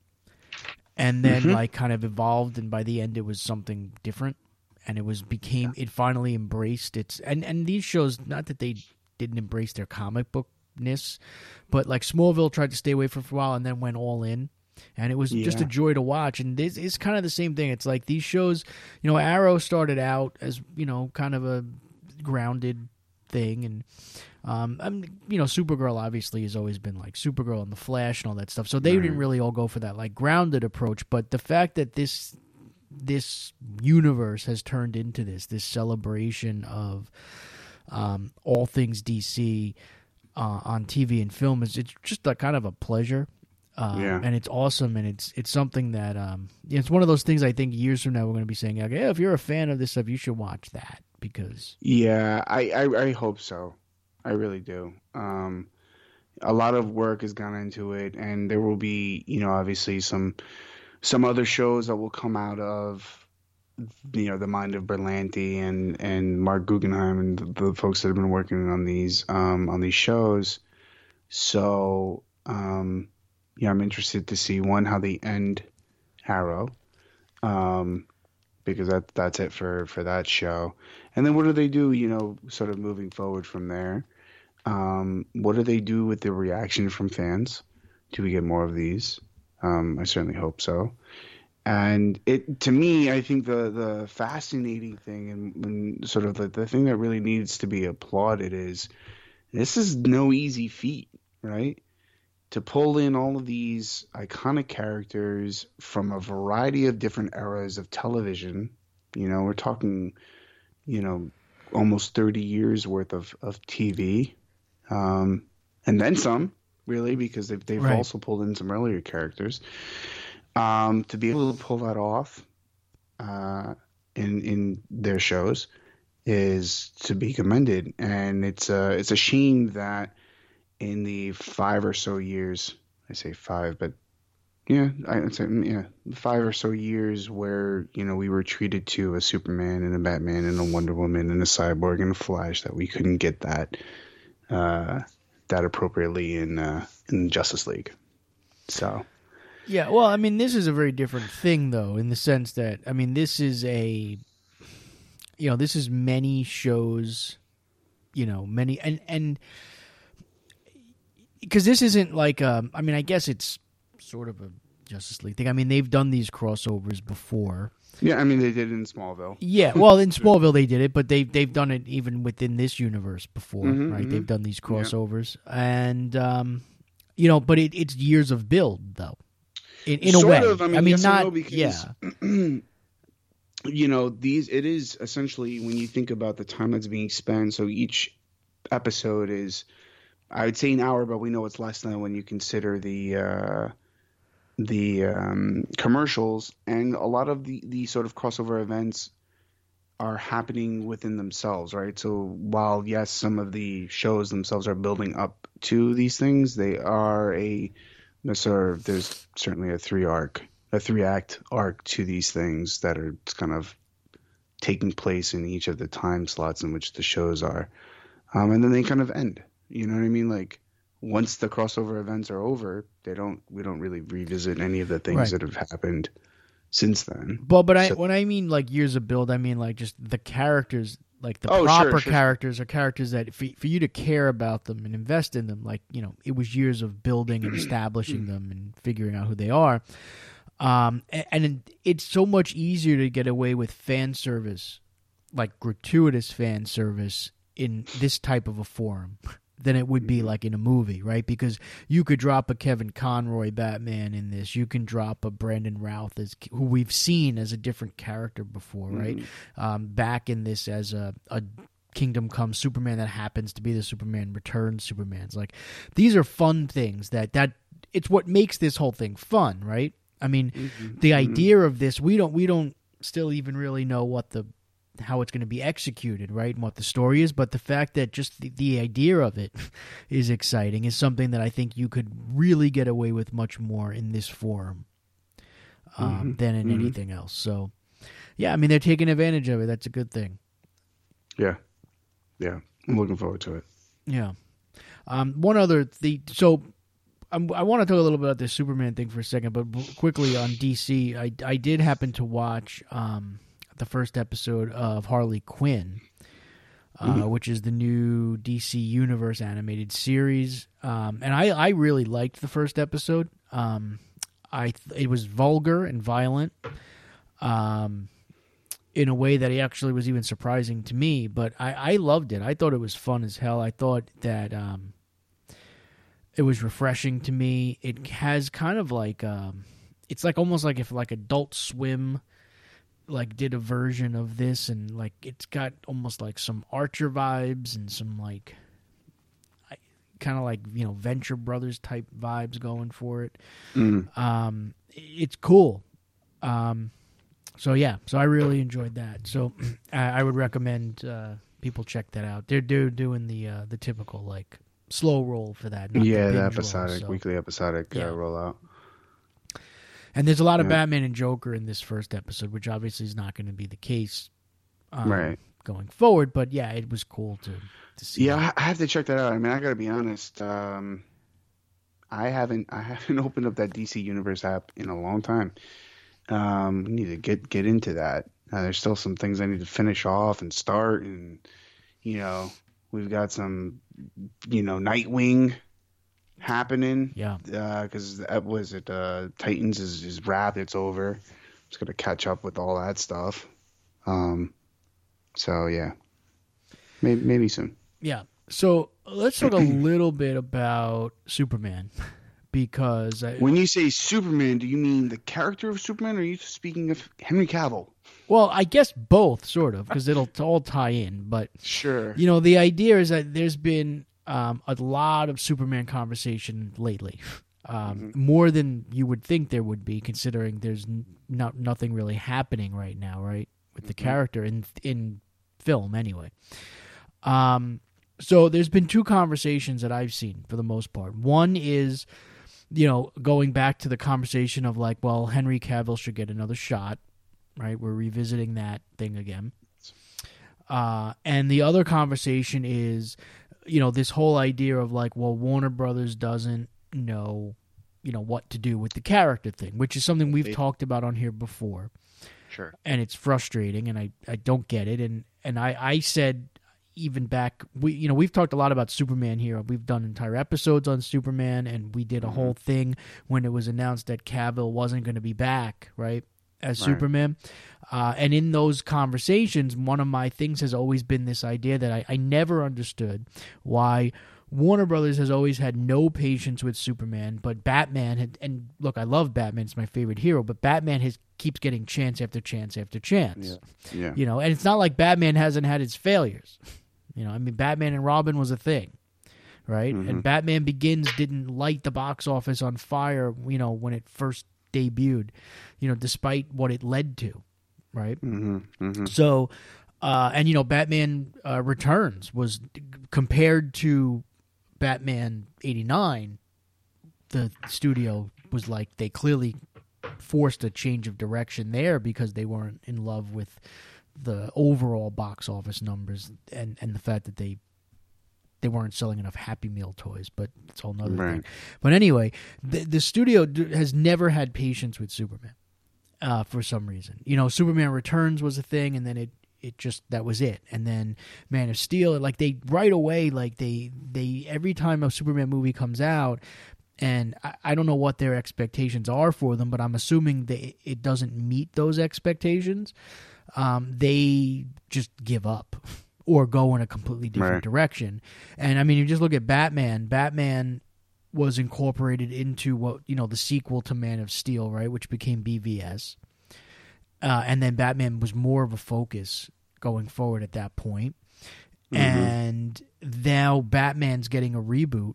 Speaker 1: and then
Speaker 2: Mm-hmm.
Speaker 1: like kind of evolved, and by the end it was something different, and it was became it finally embraced its and and these shows, not that they didn't embrace their comic bookness, but like Smallville tried to stay away for a while and then went all in, and it was just a
Speaker 2: Yeah.
Speaker 1: joy to watch. And this is kind of the same thing. It's like these shows, you know, Arrow started out as, you know, kind of a grounded thing, and um, I'm, you know, Supergirl obviously has always been like Supergirl and the Flash and all that stuff. So they
Speaker 2: Right.
Speaker 1: didn't really all go for that like grounded approach. But the fact that this this universe has turned into this this celebration of um, all things D C uh, on T V and film is it's just a kind of a pleasure. Um,
Speaker 2: Yeah.
Speaker 1: and it's awesome, and it's it's something that um, it's one of those things I think years from now we're going to be saying, like, yeah, if you're a fan of this stuff, you should watch that because
Speaker 2: Yeah, I, I, I hope so. I really do. Um, a lot of work has gone into it, and there will be, you know, obviously some some other shows that will come out of, you know, the mind of Berlanti and and Mark Guggenheim and the, the folks that have been working on these um, on these shows. So um, yeah, I'm interested to see one how they end Arrow, um, because that that's it for for that show. And then what do they do? You know, sort of moving forward from there. Um, what do they do with the reaction from fans? Do we get more of these? Um, I certainly hope so. And it, to me, I think the the fascinating thing and, and sort of the, the thing that really needs to be applauded is this is no easy feat, right? To pull in all of these iconic characters from a variety of different eras of television. You know, we're talking, you know, almost thirty years worth of, of T V. Um, and then some, really, because they've, they've
Speaker 1: Right.
Speaker 2: also pulled in some earlier characters. Um, to be able to pull that off uh, in in their shows is to be commended. And it's a, it's a shame that in the five or so years, I say five, but yeah, I'd say yeah, five or so years where, you know, we were treated to a Superman and a Batman and a Wonder Woman and a Cyborg and a Flash, that we couldn't get that uh, that appropriately in uh, in Justice League. So
Speaker 1: yeah, well, I mean, this is a very different thing, though, in the sense that, I mean, this is a, you know, this is many shows, you know, many, and, and, because this isn't like, um, I mean, I guess it's sort of a Justice League thing. I mean, they've done these crossovers before,
Speaker 2: Yeah, I mean they did it in Smallville.
Speaker 1: Yeah, well, in Smallville they did it, but they they've done it even within this universe before,
Speaker 2: mm-hmm,
Speaker 1: right?
Speaker 2: Mm-hmm.
Speaker 1: They've done these crossovers, yeah. and um, you know, but it, it's years of build though, in, in
Speaker 2: sort
Speaker 1: a way.
Speaker 2: Of, I mean,
Speaker 1: I mean
Speaker 2: yes
Speaker 1: not
Speaker 2: no, because,
Speaker 1: yeah.
Speaker 2: You know, these it is essentially when you think about the time that's being spent. So each episode is, I would say, an hour, but we know it's less than when you consider the. Uh, the um, commercials, and a lot of the, the sort of crossover events are happening within themselves, right? So while, yes, some of the shows themselves are building up to these things, they are a sort of, there's certainly a three arc, a three act arc to these things that are kind of taking place in each of the time slots in which the shows are. Um, and then they kind of end, you know what I mean? Like, once the crossover events are over, they don't. We don't really revisit any of the things
Speaker 1: Right.
Speaker 2: that have happened since then.
Speaker 1: But but I
Speaker 2: So-
Speaker 1: when I mean like years of build, I mean like just the characters, like the
Speaker 2: Oh, sure,
Speaker 1: proper
Speaker 2: sure, sure.
Speaker 1: characters are characters that for, for you to care about them and invest in them, like, you know, it was years of building and establishing them and figuring out who they are. Um, and, and it's so much easier to get away with fan service, like gratuitous fan service, in this type of a forum than it would be like in a movie, right? Because you could drop a Kevin Conroy Batman in this. You can drop a Brandon Routh, as who we've seen as a different character before, right? Mm-hmm. Um, back in this as a, a Kingdom Come Superman that happens to be the Superman Returns Supermans. Like, these are fun things that, that it's what makes this whole thing fun, right? I mean, mm-hmm. the idea of this, we don't we don't still even really know what the how it's going to be executed, right, and what the story is, but the fact that just the, the idea of it is exciting is something that I think you could really get away with much more in this forum um, mm-hmm. than in mm-hmm. anything else. So, yeah, I mean, they're taking advantage of it. That's a good thing.
Speaker 2: Yeah. Yeah. I'm looking forward to it.
Speaker 1: Yeah. Um, one other thing. So, I'm, I want to talk a little bit about this Superman thing for a second, but quickly on D C, I, I did happen to watch um, the first episode of Harley Quinn, uh, mm-hmm. which is the new D C Universe animated series. Um, and I, I really liked the first episode. Um, I it was vulgar and violent um, in a way that it actually was even surprising to me. But I, I loved it. I thought it was fun as hell. I thought that um, it was refreshing to me. It has kind of like um, it's like almost like if like Adult Swim like did a version of this, and like it's got almost like some Archer vibes and some like kind of like, you know, Venture Brothers type vibes going for it. Mm. Um, it's cool. Um, so yeah, so I really enjoyed that. So I, I would recommend uh, people check that out. They're, they're doing the uh, the typical like slow roll for that. Not
Speaker 2: yeah,
Speaker 1: the,
Speaker 2: the episodic, roll, so. weekly episodic
Speaker 1: yeah.
Speaker 2: uh, rollout.
Speaker 1: And there's a lot of yeah. Batman and Joker in this first episode, which obviously is not going to be the case um,
Speaker 2: right.
Speaker 1: going forward. But yeah, it was cool to, to see.
Speaker 2: Yeah,
Speaker 1: that.
Speaker 2: I have to check that out. I mean, I got to be honest. Um, I haven't I haven't opened up that D C Universe app in a long time. Um, I need to get get into that. Uh, there's still some things I need to finish off and start, and you know, we've got some, you know, Nightwing happening.
Speaker 1: Yeah.
Speaker 2: Because uh, was it uh, Titans is, is wrapped. It's over. Just gonna catch up with all that stuff. Um. So yeah, maybe maybe soon.
Speaker 1: Yeah. So let's talk a little bit about Superman, because I,
Speaker 2: when you say Superman, do you mean the character of Superman, or are you speaking of Henry Cavill?
Speaker 1: Well, I guess both, sort of, because it'll all tie in. But
Speaker 2: sure,
Speaker 1: you know, the idea is that there's been um, a lot of Superman conversation lately, um, mm-hmm. more than you would think there would be, considering there's n- not nothing really happening right now, right, with the mm-hmm. character in in film anyway. Um. So there's been two conversations that I've seen for the most part. One is, you know, going back to the conversation of like, well, Henry Cavill should get another shot, right? We're revisiting that thing again. Uh, and the other conversation is, you know, this whole idea of like, well, Warner Brothers doesn't know, you know, what to do with the character thing, which is something we've talked about on here before.
Speaker 2: Sure.
Speaker 1: And it's frustrating, and I, I don't get it. And, and I, I said... Even back, we you know we've talked a lot about Superman here. We've done entire episodes on Superman, and we did a mm-hmm. whole thing when it was announced that Cavill wasn't going to be back, right? as
Speaker 2: Right.
Speaker 1: Superman. Uh, and in those conversations, one of my things has always been this idea that I, I never understood why Warner Brothers has always had no patience with Superman, but Batman had, and look, I love Batman, it's my favorite hero, but Batman has keeps getting chance after chance after chance.
Speaker 2: Yeah. Yeah.
Speaker 1: You know, and it's not like Batman hasn't had its failures. You know, I mean, Batman and Robin was a thing, right?
Speaker 2: Mhm.
Speaker 1: And Batman Begins didn't light the box office on fire, you know, when it first debuted, you know, despite what it led to, right?
Speaker 2: Mm-hmm. Mm-hmm.
Speaker 1: So, uh, and you know, Batman uh, Returns was compared to Batman eighty-nine. The studio was like they clearly forced a change of direction there because they weren't in love with the overall box office numbers and, and the fact that they they weren't selling enough Happy Meal toys. But it's a whole nother
Speaker 2: Right.
Speaker 1: thing. But anyway, the, the studio d- has never had patience with Superman. Uh, for some reason, you know, Superman Returns was a thing, and then it, it just that was it. And then Man of Steel, like they right away, like they they every time a Superman movie comes out, and I, I don't know what their expectations are for them, but I'm assuming that it doesn't meet those expectations. Um, they just give up or go in a completely different
Speaker 2: Right.
Speaker 1: direction. And I mean, you just look at Batman. Batman was incorporated into what, you know, the sequel to Man of Steel, right, which became B V S. Uh, and then Batman was more of a focus going forward at that point.
Speaker 2: Mhm.
Speaker 1: And now Batman's getting a reboot,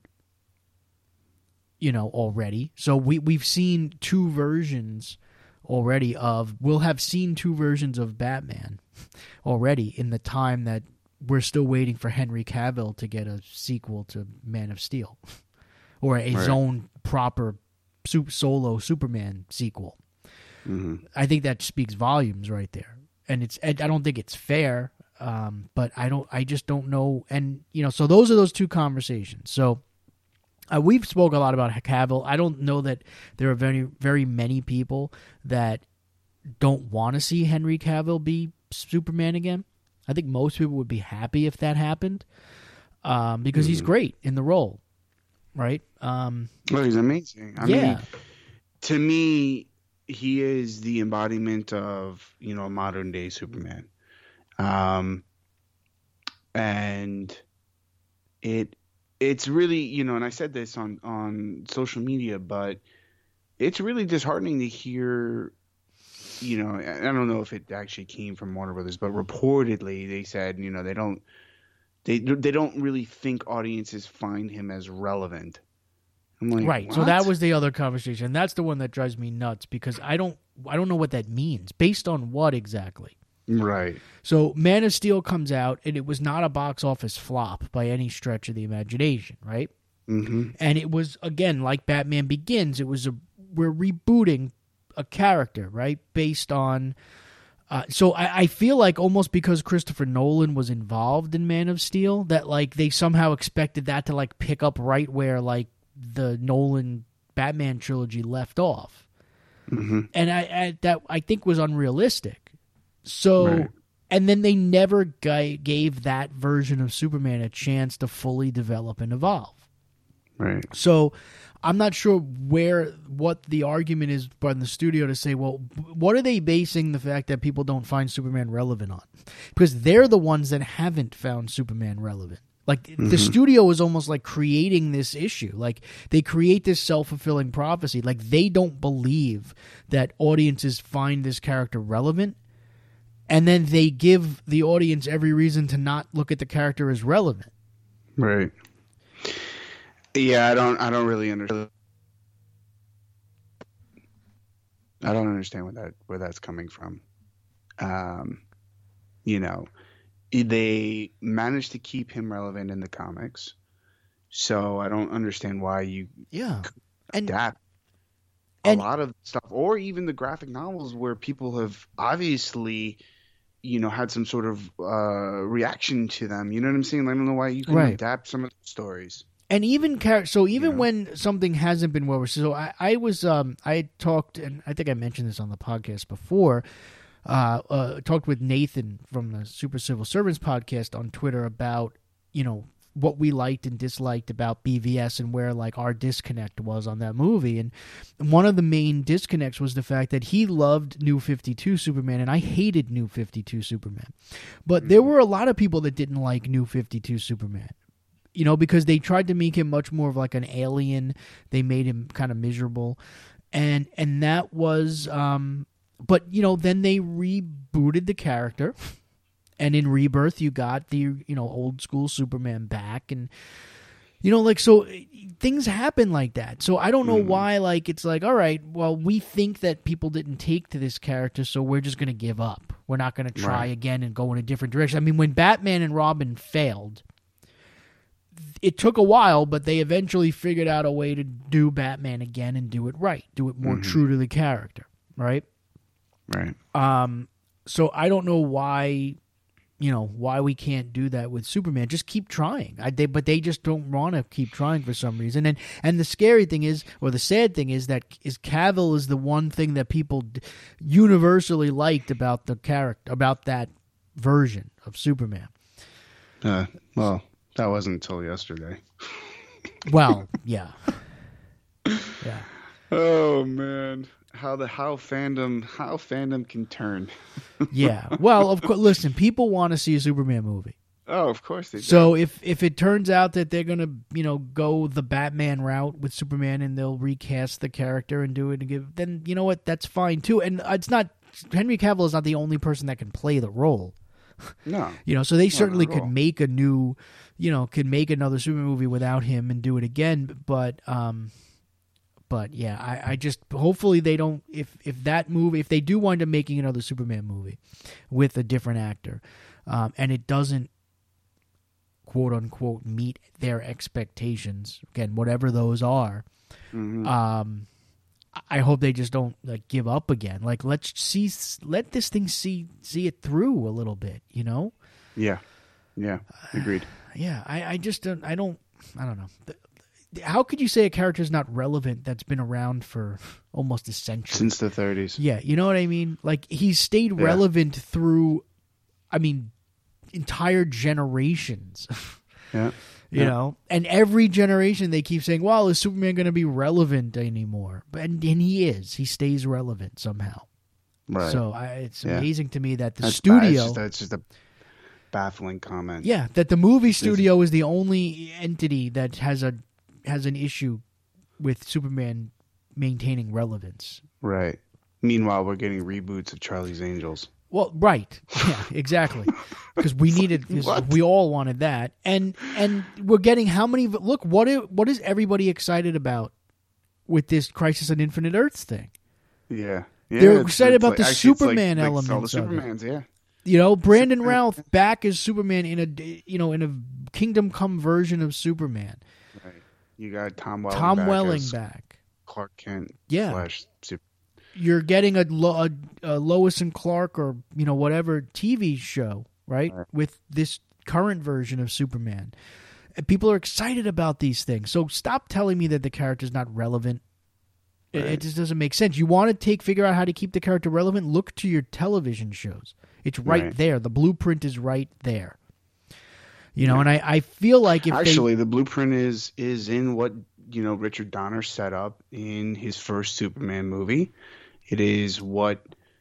Speaker 1: you know, already. So we, we've seen two versions already of, we'll have seen two versions of Batman already in the time that we're still waiting for Henry Cavill to get a sequel to Man of Steel or a
Speaker 2: Right.
Speaker 1: own proper super solo Superman sequel.
Speaker 2: Mm-hmm.
Speaker 1: I think that speaks volumes right there. And it's, I don't think it's fair, um, but I don't, I just don't know. And, you know, so those are those two conversations. So uh, we've spoke a lot about Cavill. I don't know that there are very, very many people that don't want to see Henry Cavill be Superman again. I think most people would be happy if that happened, um, because he's
Speaker 2: Mhm.
Speaker 1: great in the role, right? Um,
Speaker 2: Well, he's amazing. I
Speaker 1: yeah,
Speaker 2: mean, to me, he is the embodiment of, you know, modern day Superman. Um, and it it's really, you know, and I said this on on social media, but it's really disheartening to hear, you know, I I don't know if it actually came from Warner Brothers, but reportedly they said, you know, they don't they they don't really think audiences find him as relevant. I'm like,
Speaker 1: right. So
Speaker 2: what?
Speaker 1: that was the other conversation. That's the one that drives me nuts because I don't I don't know what that means. Based on what exactly?
Speaker 2: Right.
Speaker 1: So Man of Steel comes out and it was not a box office flop by any stretch of the imagination, right?
Speaker 2: Mm-hmm.
Speaker 1: And it was, again, like Batman Begins, it was a we're rebooting a character, right? Based on uh, so I, I feel like almost because Christopher Nolan was involved in Man of Steel, that like they somehow expected that to like pick up right where like the Nolan Batman trilogy left off.
Speaker 2: Mm-hmm.
Speaker 1: And I, I that I think was unrealistic. So,
Speaker 2: Right.
Speaker 1: and then they never g- gave that version of Superman a chance to fully develop and evolve.
Speaker 2: Right.
Speaker 1: So, I'm not sure where what the argument is by the studio to say, well, what are they basing the fact that people don't find Superman relevant on? Because they're the ones that haven't found Superman relevant. Like the
Speaker 2: Mhm.
Speaker 1: studio is almost like creating this issue. Like they create this self-fulfilling prophecy. Like they don't believe that audiences find this character relevant. And then they give the audience every reason to not look at the character as relevant.
Speaker 2: Right. Yeah, I don't. I don't really understand. I don't understand where that where that's coming from. Um, you know, they managed to keep him relevant in the comics, so I don't understand why you
Speaker 1: Yeah. And
Speaker 2: adapt a
Speaker 1: and-
Speaker 2: lot of stuff, or even the graphic novels where people have obviously, you know, had some sort of uh, reaction to them. You know what I'm saying? I don't know why you can
Speaker 1: Right.
Speaker 2: adapt some of the stories.
Speaker 1: And even char- so, even
Speaker 2: Yeah.
Speaker 1: when something hasn't been well received, so I, I was um I had talked, and I think I mentioned this on the podcast before. Uh, uh, talked with Nathan from the Super Civil Servants podcast on Twitter about, you know, what we liked and disliked about B V S and where like our disconnect was on that movie. And one of the main disconnects was the fact that he loved New fifty-two Superman and I hated New fifty-two Superman. But there were a lot of people that didn't like New fifty-two Superman. You know, because they tried to make him much more of like an alien. They made him kind of miserable. And and that was um but you know, then they rebooted the character. And in Rebirth, you got the, you know, old school Superman back. And, you know, like, so things happen like that. So I don't know mm. why, like, it's like, all right, well, we think that people didn't take to this character, so we're just going to give up. We're not going to try right. again and go in a different direction. I mean, when Batman and Robin failed, it took a while, but they eventually figured out a way to do Batman again and do it right. Do it more mm-hmm. true to the character, right?
Speaker 2: Right.
Speaker 1: Um. So I don't know why... You know, why we can't do that with Superman. Just keep trying. I, they, but they just don't want to keep trying for some reason. And and the scary thing is, or the sad thing is, that is Cavill is the one thing that people universally liked about the character, about that version of Superman.
Speaker 2: Uh, well, that wasn't until yesterday.
Speaker 1: Well, yeah. Yeah.
Speaker 2: Oh, man. How the how fandom how fandom can turn.
Speaker 1: Yeah. Well, of course. Listen, people want to see a Superman movie.
Speaker 2: Oh, of course they do.
Speaker 1: So if if it turns out that they're gonna, you know, go the Batman route with Superman and they'll recast the character and do it and give, then you know what, that's fine too. And it's not Henry Cavill is not the only person that can play the role.
Speaker 2: No.
Speaker 1: You know, so they certainly could make a new, you know, could make another Superman movie without him and do it again. But um. But yeah, I, I just hopefully they don't. If if that movie, if they do wind up making another Superman movie with a different actor, um, and it doesn't quote unquote meet their expectations, again, whatever those are, mm-hmm. um, I hope they just don't like give up again. Like let's see, let this thing see see it through a little bit, you know?
Speaker 2: Yeah, yeah, agreed.
Speaker 1: Uh, yeah, I, I just don't. I don't. I don't know. The, How could you say a character is not relevant that's been around for almost a century?
Speaker 2: Since the thirties.
Speaker 1: Yeah, you know what I mean? Like, he's stayed yeah. relevant through, I mean, entire generations.
Speaker 2: Yeah.
Speaker 1: You
Speaker 2: yeah.
Speaker 1: know? And every generation they keep saying, well, is Superman going to be relevant anymore? But, and, and he is. He stays relevant somehow.
Speaker 2: Right.
Speaker 1: So I, it's
Speaker 2: yeah.
Speaker 1: amazing to me that the
Speaker 2: that's
Speaker 1: studio...
Speaker 2: That's just, that's just a baffling comment.
Speaker 1: Yeah, that the movie studio is the only entity that has a has an issue with Superman maintaining relevance.
Speaker 2: Right. Meanwhile, we're getting reboots of Charlie's Angels.
Speaker 1: Well, right. Yeah, exactly. Because we needed, we all wanted that. And and we're getting how many, look, what is, what is everybody excited about with this Crisis on Infinite Earths thing?
Speaker 2: Yeah. yeah
Speaker 1: They're excited about
Speaker 2: like,
Speaker 1: the
Speaker 2: actually,
Speaker 1: Superman
Speaker 2: like,
Speaker 1: elements.
Speaker 2: Like all the
Speaker 1: of
Speaker 2: Supermans,
Speaker 1: it.
Speaker 2: yeah.
Speaker 1: You know, Brandon Routh back as Superman in a, you know, in a Kingdom Come version of Superman.
Speaker 2: Right. You got Tom Welling
Speaker 1: Tom
Speaker 2: back
Speaker 1: Welling
Speaker 2: as
Speaker 1: back.
Speaker 2: Clark Kent.
Speaker 1: Yeah.
Speaker 2: Slash Super.
Speaker 1: You're getting a, a, a Lois and Clark or, you know, whatever T V show, right? right? With this current version of Superman. And people are excited about these things. So stop telling me that the character's not relevant. Right. It, it just doesn't make sense. You want to take figure out how to keep the character relevant? Look to your television shows. It's right, right. there. The blueprint is right there. You know, yeah. and I, I feel like if
Speaker 2: actually
Speaker 1: they,
Speaker 2: the blueprint is is in what, you know, Richard Donner set up in his first Superman movie. It is what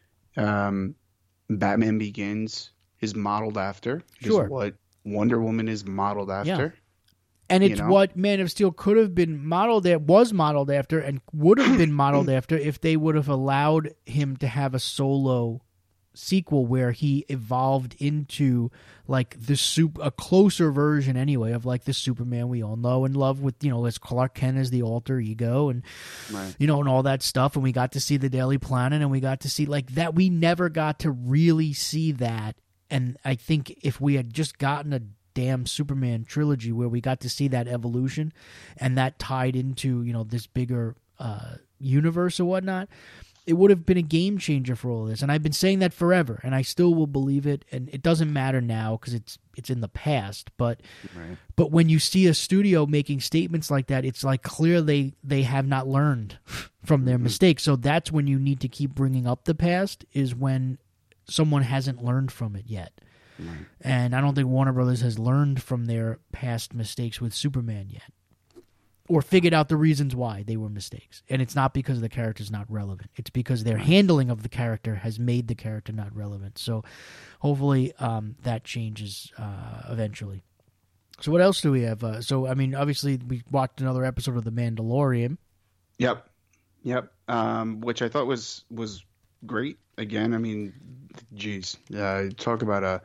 Speaker 2: um, Batman Begins is modeled after.
Speaker 1: Sure.
Speaker 2: Is what Wonder Woman is modeled after.
Speaker 1: Yeah. And it's you know? what Man of Steel could have been modeled at, was modeled after, and would have been modeled after if they would have allowed him to have a solo sequel where he evolved into like the soup a closer version anyway of like the Superman we all know and love, with, you know, as Clark Kent as the alter ego and right. you know, and all that stuff. And we got to see the Daily Planet, and we got to see like that. We never got to really see that. And I think if we had just gotten a damn Superman trilogy where we got to see that evolution and that tied into, you know, this bigger uh universe or whatnot, it would have been a game changer for all of this. And I've been saying that forever, and I still will believe it. And it doesn't matter now because it's it's in the past. But
Speaker 2: right.
Speaker 1: but when you see a studio making statements like that, it's like clear they, they have not learned from their mm-hmm. mistakes. So that's when you need to keep bringing up the past, is when someone hasn't learned from it yet.
Speaker 2: Right.
Speaker 1: And I don't think Warner Brothers has learned from their past mistakes with Superman yet, or figured out the reasons why they were mistakes. And it's not because the character's not relevant. It's because their handling of the character has made the character not relevant. So hopefully um, that changes uh, eventually. So what else do we have? Uh, so, I mean, obviously we watched another episode of The Mandalorian.
Speaker 2: Yep. Yep. Um, which I thought was was great. Again, I mean, geez, uh, talk about a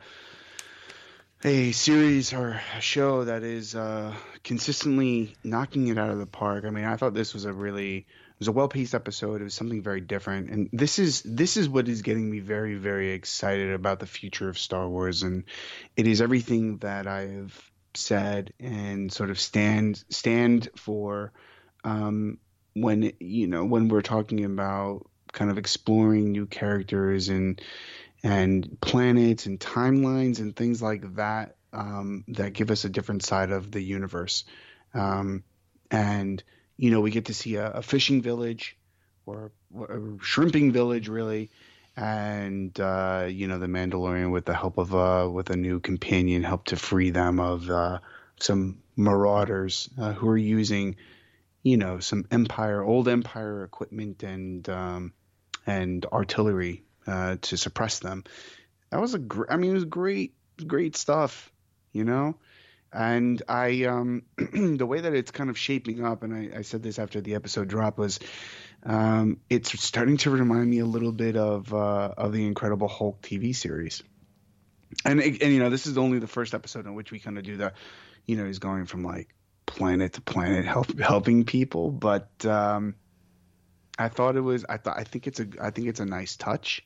Speaker 2: a series or a show that is uh, consistently knocking it out of the park. I mean, I thought this was a really it was a well-paced episode. It was something very different, and this is this is what is getting me very, very excited about the future of Star Wars, and it is everything that I have said and sort of stand stand for um, when you know when we're talking about kind of exploring new characters and and planets and timelines and things like that um, that give us a different side of the universe. Um, and, you know, we get to see a, a fishing village or a shrimping village, really. And, uh, you know, the Mandalorian, with the help of uh, with a new companion, helped to free them of uh, some marauders uh, who are using, you know, some Empire, old Empire equipment and um, and artillery uh, to suppress them. That was a gr- I mean, it was great, great stuff, you know? And I, um, the way that it's kind of shaping up, and I, I said this after the episode drop, was um, it's starting to remind me a little bit of uh, of the Incredible Hulk T V series. And, and, you know, this is only the first episode in which we kind of do the, you know, he's going from like planet to planet help, helping people. But um, I thought it was, I thought, I think it's a, I think it's a nice touch.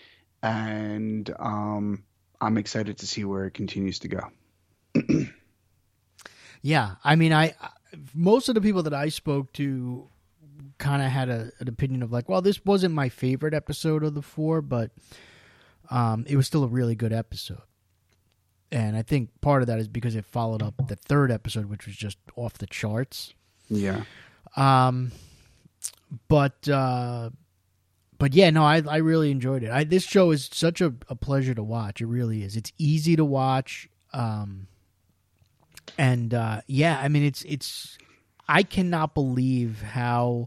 Speaker 2: And um, I'm excited to see where it continues to go.
Speaker 1: Yeah, I mean, I most of the people that I spoke to kind of had a, an opinion of like, well, this wasn't my favorite episode of the four, but um, it was still a really good episode. And I think part of that is because it followed up the third episode, which was just off the charts.
Speaker 2: Yeah.
Speaker 1: Um, but uh, but yeah, no, I I really enjoyed it. I, this show is such a, a pleasure to watch. It really is. It's easy to watch. Um, and uh, yeah, I mean, it's it's. I cannot believe how.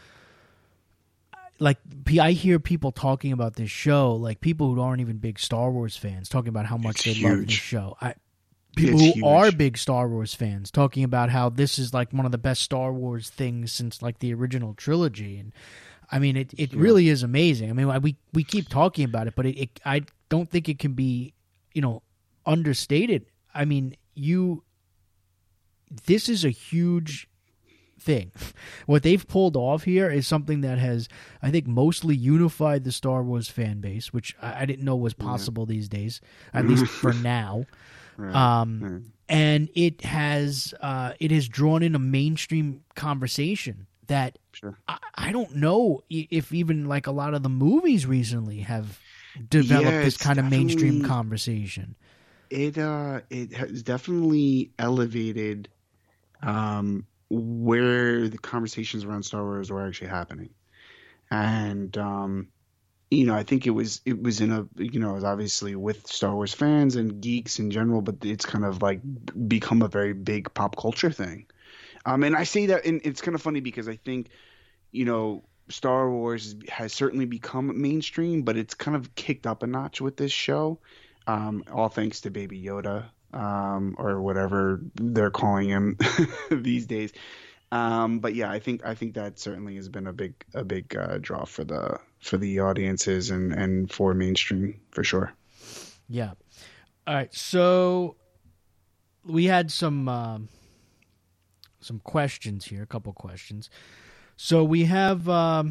Speaker 1: Like, I hear people talking about this show, like people who aren't even big Star Wars fans, talking about how much
Speaker 2: It's
Speaker 1: they love
Speaker 2: huge.
Speaker 1: this show. I, people
Speaker 2: It's
Speaker 1: who
Speaker 2: huge.
Speaker 1: are big Star Wars fans talking about how this is like one of the best Star Wars things since like the original trilogy. And I mean, it, it
Speaker 2: Yeah.
Speaker 1: really is amazing. I mean, we we keep talking about it, but it, it I don't think it can be, you know, understated. I mean, you. This is a huge thing. What they've pulled off here is something that has, I think, mostly unified the Star Wars fan base, which I, I didn't know was possible these days, at least for now.
Speaker 2: Right.
Speaker 1: Um,
Speaker 2: Right.
Speaker 1: and it has uh, it has drawn in a mainstream conversation that
Speaker 2: Sure.
Speaker 1: I, I don't know i- if even like a lot of the movies recently have developed
Speaker 2: Yeah,
Speaker 1: this
Speaker 2: it's
Speaker 1: kind of mainstream
Speaker 2: definitely-
Speaker 1: conversation.
Speaker 2: It uh it has definitely elevated um where the conversations around Star Wars were actually happening. And um you know, I think it was it was in a you know, it was obviously with Star Wars fans and geeks in general, but it's kind of like become a very big pop culture thing. Um and I say that, and it's kind of funny because I think, you know, Star Wars has certainly become mainstream, but it's kind of kicked up a notch with this show. Um, all thanks to Baby Yoda, um, or whatever they're calling him these days. Um, but yeah, I think I think that certainly has been a big a big uh, draw for the for the audiences and, and for mainstream for sure.
Speaker 1: Yeah. All right. So we had some um, some questions here, a couple questions. So we have um,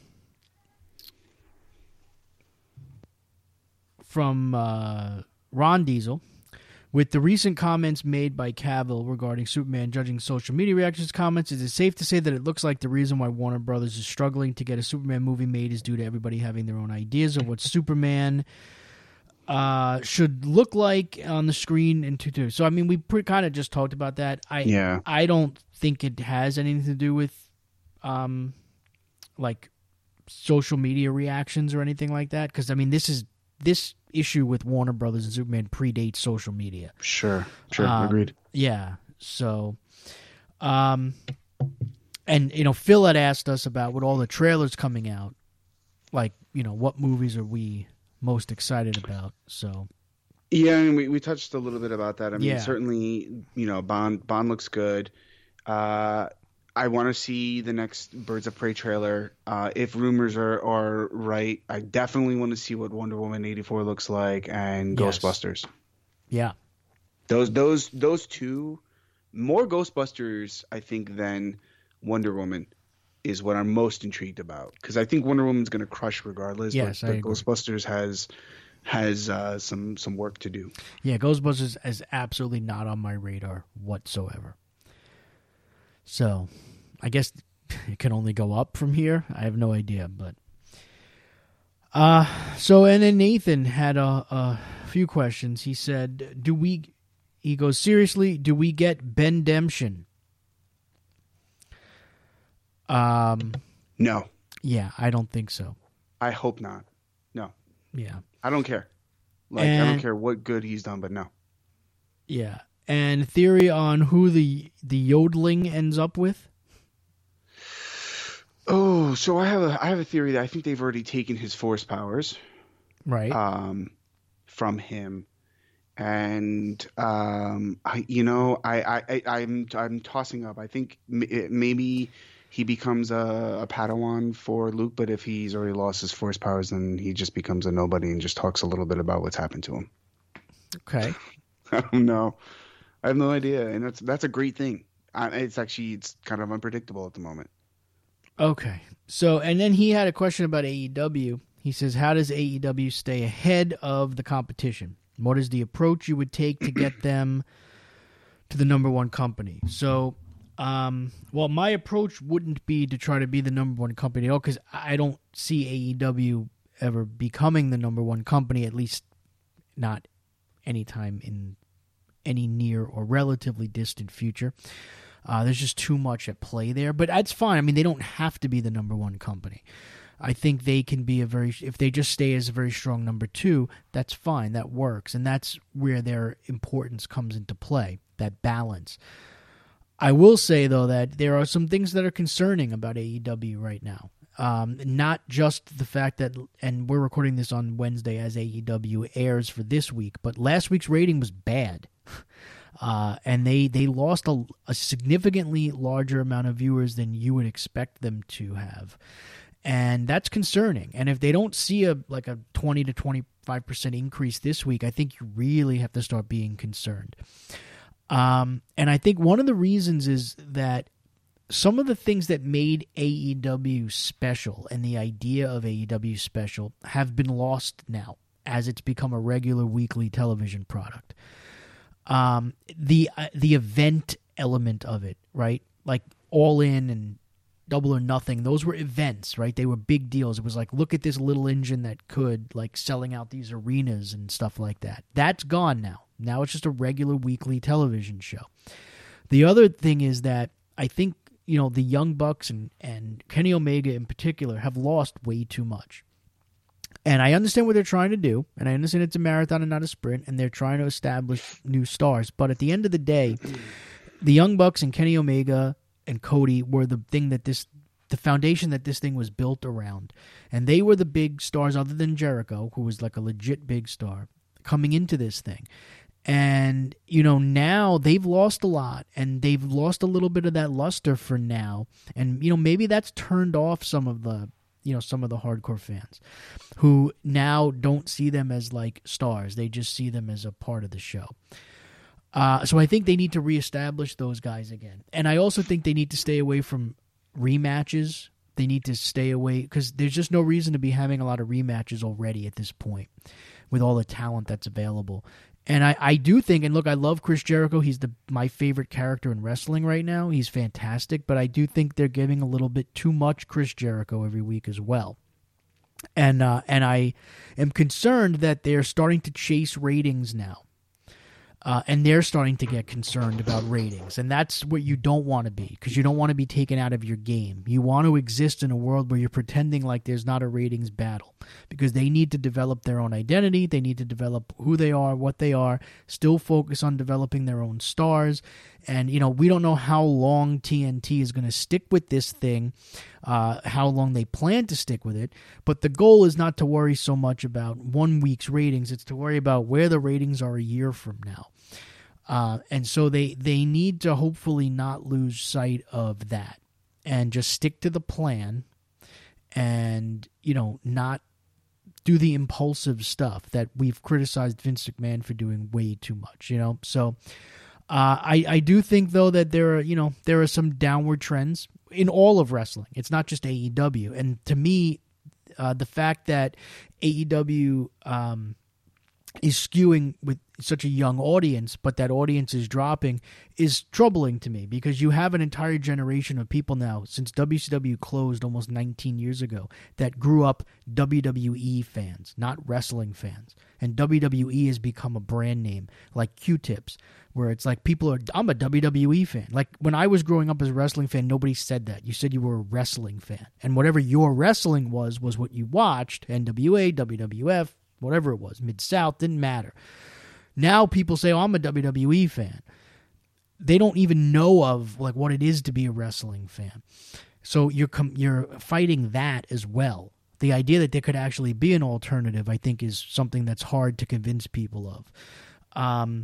Speaker 1: from uh, Ron Diesel. With the recent comments made by Cavill regarding Superman judging social media reactions comments, is it safe to say that it looks like the reason why Warner Brothers is struggling to get a Superman movie made is due to everybody having their own ideas of what Superman uh, should look like on the screen and to do? So, I mean, we pre- kind of just talked about that. I
Speaker 2: Yeah.
Speaker 1: I don't think it has anything to do with um, like social media reactions or anything like that. Because I mean, this is this issue with Warner Brothers and Superman predates social media.
Speaker 2: Sure, sure,
Speaker 1: Um,
Speaker 2: agreed.
Speaker 1: Yeah. So, um, and you know, Phil had asked us about with all the trailers coming out, like, you know, what movies are we most excited about? So,
Speaker 2: Yeah, and we, we touched a little bit about that. I mean,
Speaker 1: Yeah.
Speaker 2: certainly, you know, Bond Bond looks good. Uh, I want to see the next Birds of Prey trailer. Uh, if rumors are, are right, I definitely want to see what Wonder Woman eighty-four looks like and
Speaker 1: Yes.
Speaker 2: Ghostbusters.
Speaker 1: yeah,
Speaker 2: Those those those two, more Ghostbusters, I think, than Wonder Woman is what I'm most intrigued about, because I think Wonder Woman's going to crush regardless.
Speaker 1: Yes,
Speaker 2: but,
Speaker 1: I
Speaker 2: but
Speaker 1: agree.
Speaker 2: Ghostbusters has has uh, some some work to do.
Speaker 1: yeah. Ghostbusters is absolutely not on my radar whatsoever. So, I guess it can only go up from here. I have no idea, but uh so and then Nathan had a, a few questions. He said, "Do we?" He goes, "Seriously, do we get Bendemption?" Um,
Speaker 2: No,
Speaker 1: yeah, I don't think so.
Speaker 2: I hope not. No,
Speaker 1: Yeah,
Speaker 2: I don't care. Like I don't
Speaker 1: And-
Speaker 2: care what good he's done, but no.
Speaker 1: yeah. And theory on who the the yodeling ends up with?
Speaker 2: Oh, so I have a I have a theory that I think they've already taken his force powers
Speaker 1: Right.
Speaker 2: um, from him, and um, I you know I, I, I I'm I'm tossing up. I think m- it- maybe he becomes a, a Padawan for Luke, but if he's already lost his force powers, then he just becomes a nobody and just talks a little bit about what's happened to him.
Speaker 1: Okay.
Speaker 2: I don't know. I have no idea, and that's that's a great thing. I, it's actually it's kind of unpredictable at the moment.
Speaker 1: Okay. So, and then he had a question about A E W. He says, "How does A E W stay ahead of the competition? What is the approach you would take to get them to the number one company?" So, um, well, my approach wouldn't be to try to be the number one company at all, because I don't see A E W ever becoming the number one company, at least not anytime in any near or relatively distant future. Uh, there's just too much at play there, but that's fine. I mean, they don't have to be the number one company. I think they can be a very, if they just stay as a very strong number two, that's fine. That works. And that's where their importance comes into play, that balance. I will say, though, that there are some things that are concerning about A E W right now. Um, not just the fact that, and we're recording this on Wednesday as A E W airs for this week, but last week's rating was bad. Uh, and they, they lost a, a significantly larger amount of viewers than you would expect them to have. And that's concerning. And if they don't see a like a twenty to twenty-five percent increase this week, I think you really have to start being concerned. Um, and I think one of the reasons is that some of the things that made A E W special and the idea of A E W special have been lost now as it's become a regular weekly television product. Um, the uh, the event element of it, right? Like All In and Double or Nothing, those were events, right? They were big deals. It was like, look at this little engine that could, like selling out these arenas and stuff like that. That's gone now. Now it's just a regular weekly television show. The other thing is that I think, you know, the Young Bucks and, and Kenny Omega in particular have lost way too much. And I understand what they're trying to do, and I understand it's a marathon and not a sprint, and they're trying to establish new stars. But at the end of the day, the Young Bucks and Kenny Omega and Cody were the thing that this, the foundation that this thing was built around. And they were the big stars other than Jericho, who was like a legit big star, coming into this thing. And, you know, now they've lost a lot, and they've lost a little bit of that luster for now. And, you know, maybe that's turned off some of the, you know, some of the hardcore fans who now don't see them as like stars. They just see them as a part of the show. Uh, so I think they need to reestablish those guys again. And I also think they need to stay away from rematches. They need to stay away because there's just no reason to be having a lot of rematches already at this point with all the talent that's available. And I, I do think, and look, I love Chris Jericho. He's the my favorite character in wrestling right now. He's fantastic, but I do think they're giving a little bit too much Chris Jericho every week as well. And uh, and I am concerned that they're starting to chase ratings now. Uh, and they're starting to get concerned about ratings. And that's what you don't want to be, because you don't want to be taken out of your game. You want to exist in a world where you're pretending like there's not a ratings battle. because they need to develop their own identity. They need to develop who they are, what they are, still focus on developing their own stars. And, you know, we don't know how long T N T is going to stick with this thing, uh, how long they plan to stick with it. But the goal is not to worry so much about one week's ratings. It's to worry about where the ratings are a year from now. Uh, and so they, they need to hopefully not lose sight of that and just stick to the plan and, you know, not do the impulsive stuff that we've criticized Vince McMahon for doing way too much, you know? So uh, I, I do think, though, that there are, you know, there are some downward trends in all of wrestling. It's not just A E W. And to me, uh, the fact that A E W um, is skewing with such a young audience, but that audience is dropping, is troubling to me, because you have an entire generation of people now, since W C W closed almost nineteen years ago, that grew up W W E fans, not wrestling fans. And W W E has become a brand name, like Q-Tips, where it's like people are, I'm a W W E fan. Like when I was growing up as a wrestling fan, nobody said that. You said you were a wrestling fan. And whatever your wrestling was, was what you watched, N W A, W W F, whatever it was, Mid-South, didn't matter. Now people say, oh, I'm a W W E fan. They don't even know of like what it is to be a wrestling fan. So you're com- you're fighting that as well. The idea that there could actually be an alternative, I think, is something that's hard to convince people of. Um,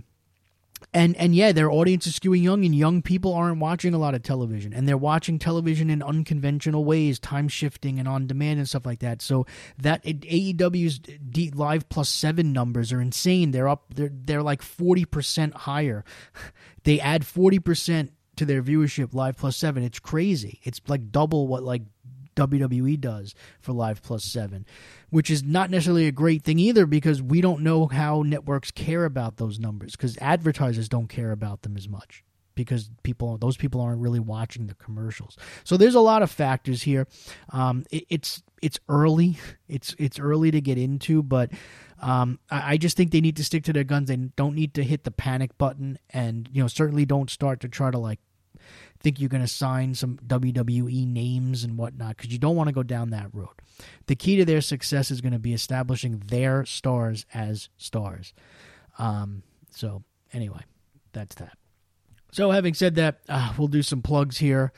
Speaker 1: and and yeah, their audience is skewing young, and young people aren't watching a lot of television, and they're watching television in unconventional ways, time shifting and on demand and stuff like that. So that it, A E W's D, Live Plus Seven numbers are insane. They're up. They're they're like forty percent higher. They add forty percent to their viewership. Live Plus Seven. It's crazy. It's like double what like W W E does for Live Plus Seven, which is not necessarily a great thing either, because we don't know how networks care about those numbers, because advertisers don't care about them as much, because people those people aren't really watching the commercials. So there's a lot of factors here. Um, it, it's it's early. It's it's early to get into, but um, I, I just think they need to stick to their guns. They don't need to hit the panic button, and you know certainly don't start to try to like think you're going to sign some W W E names and whatnot, because you don't want to go down that road. The key to their success is going to be establishing their stars as stars. Um, so anyway, that's that. So having said that, uh, we'll do some plugs here.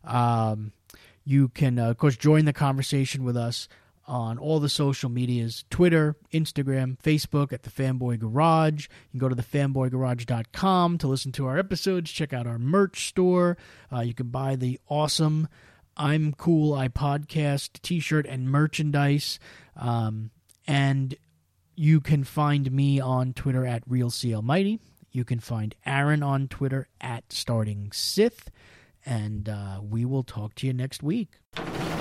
Speaker 1: Um, you can, uh, of course, join the conversation with us on all the social medias, Twitter, Instagram, Facebook at The Fanboy Garage. You can go to the fanboy garage dot com to listen to our episodes, check out our merch store. Uh, you can buy the awesome I'm Cool I Podcast t-shirt and merchandise. Um, and you can find me on Twitter at RealCLMighty. You can find Aaron on Twitter at Starting Sith. And uh, we will talk to you next week.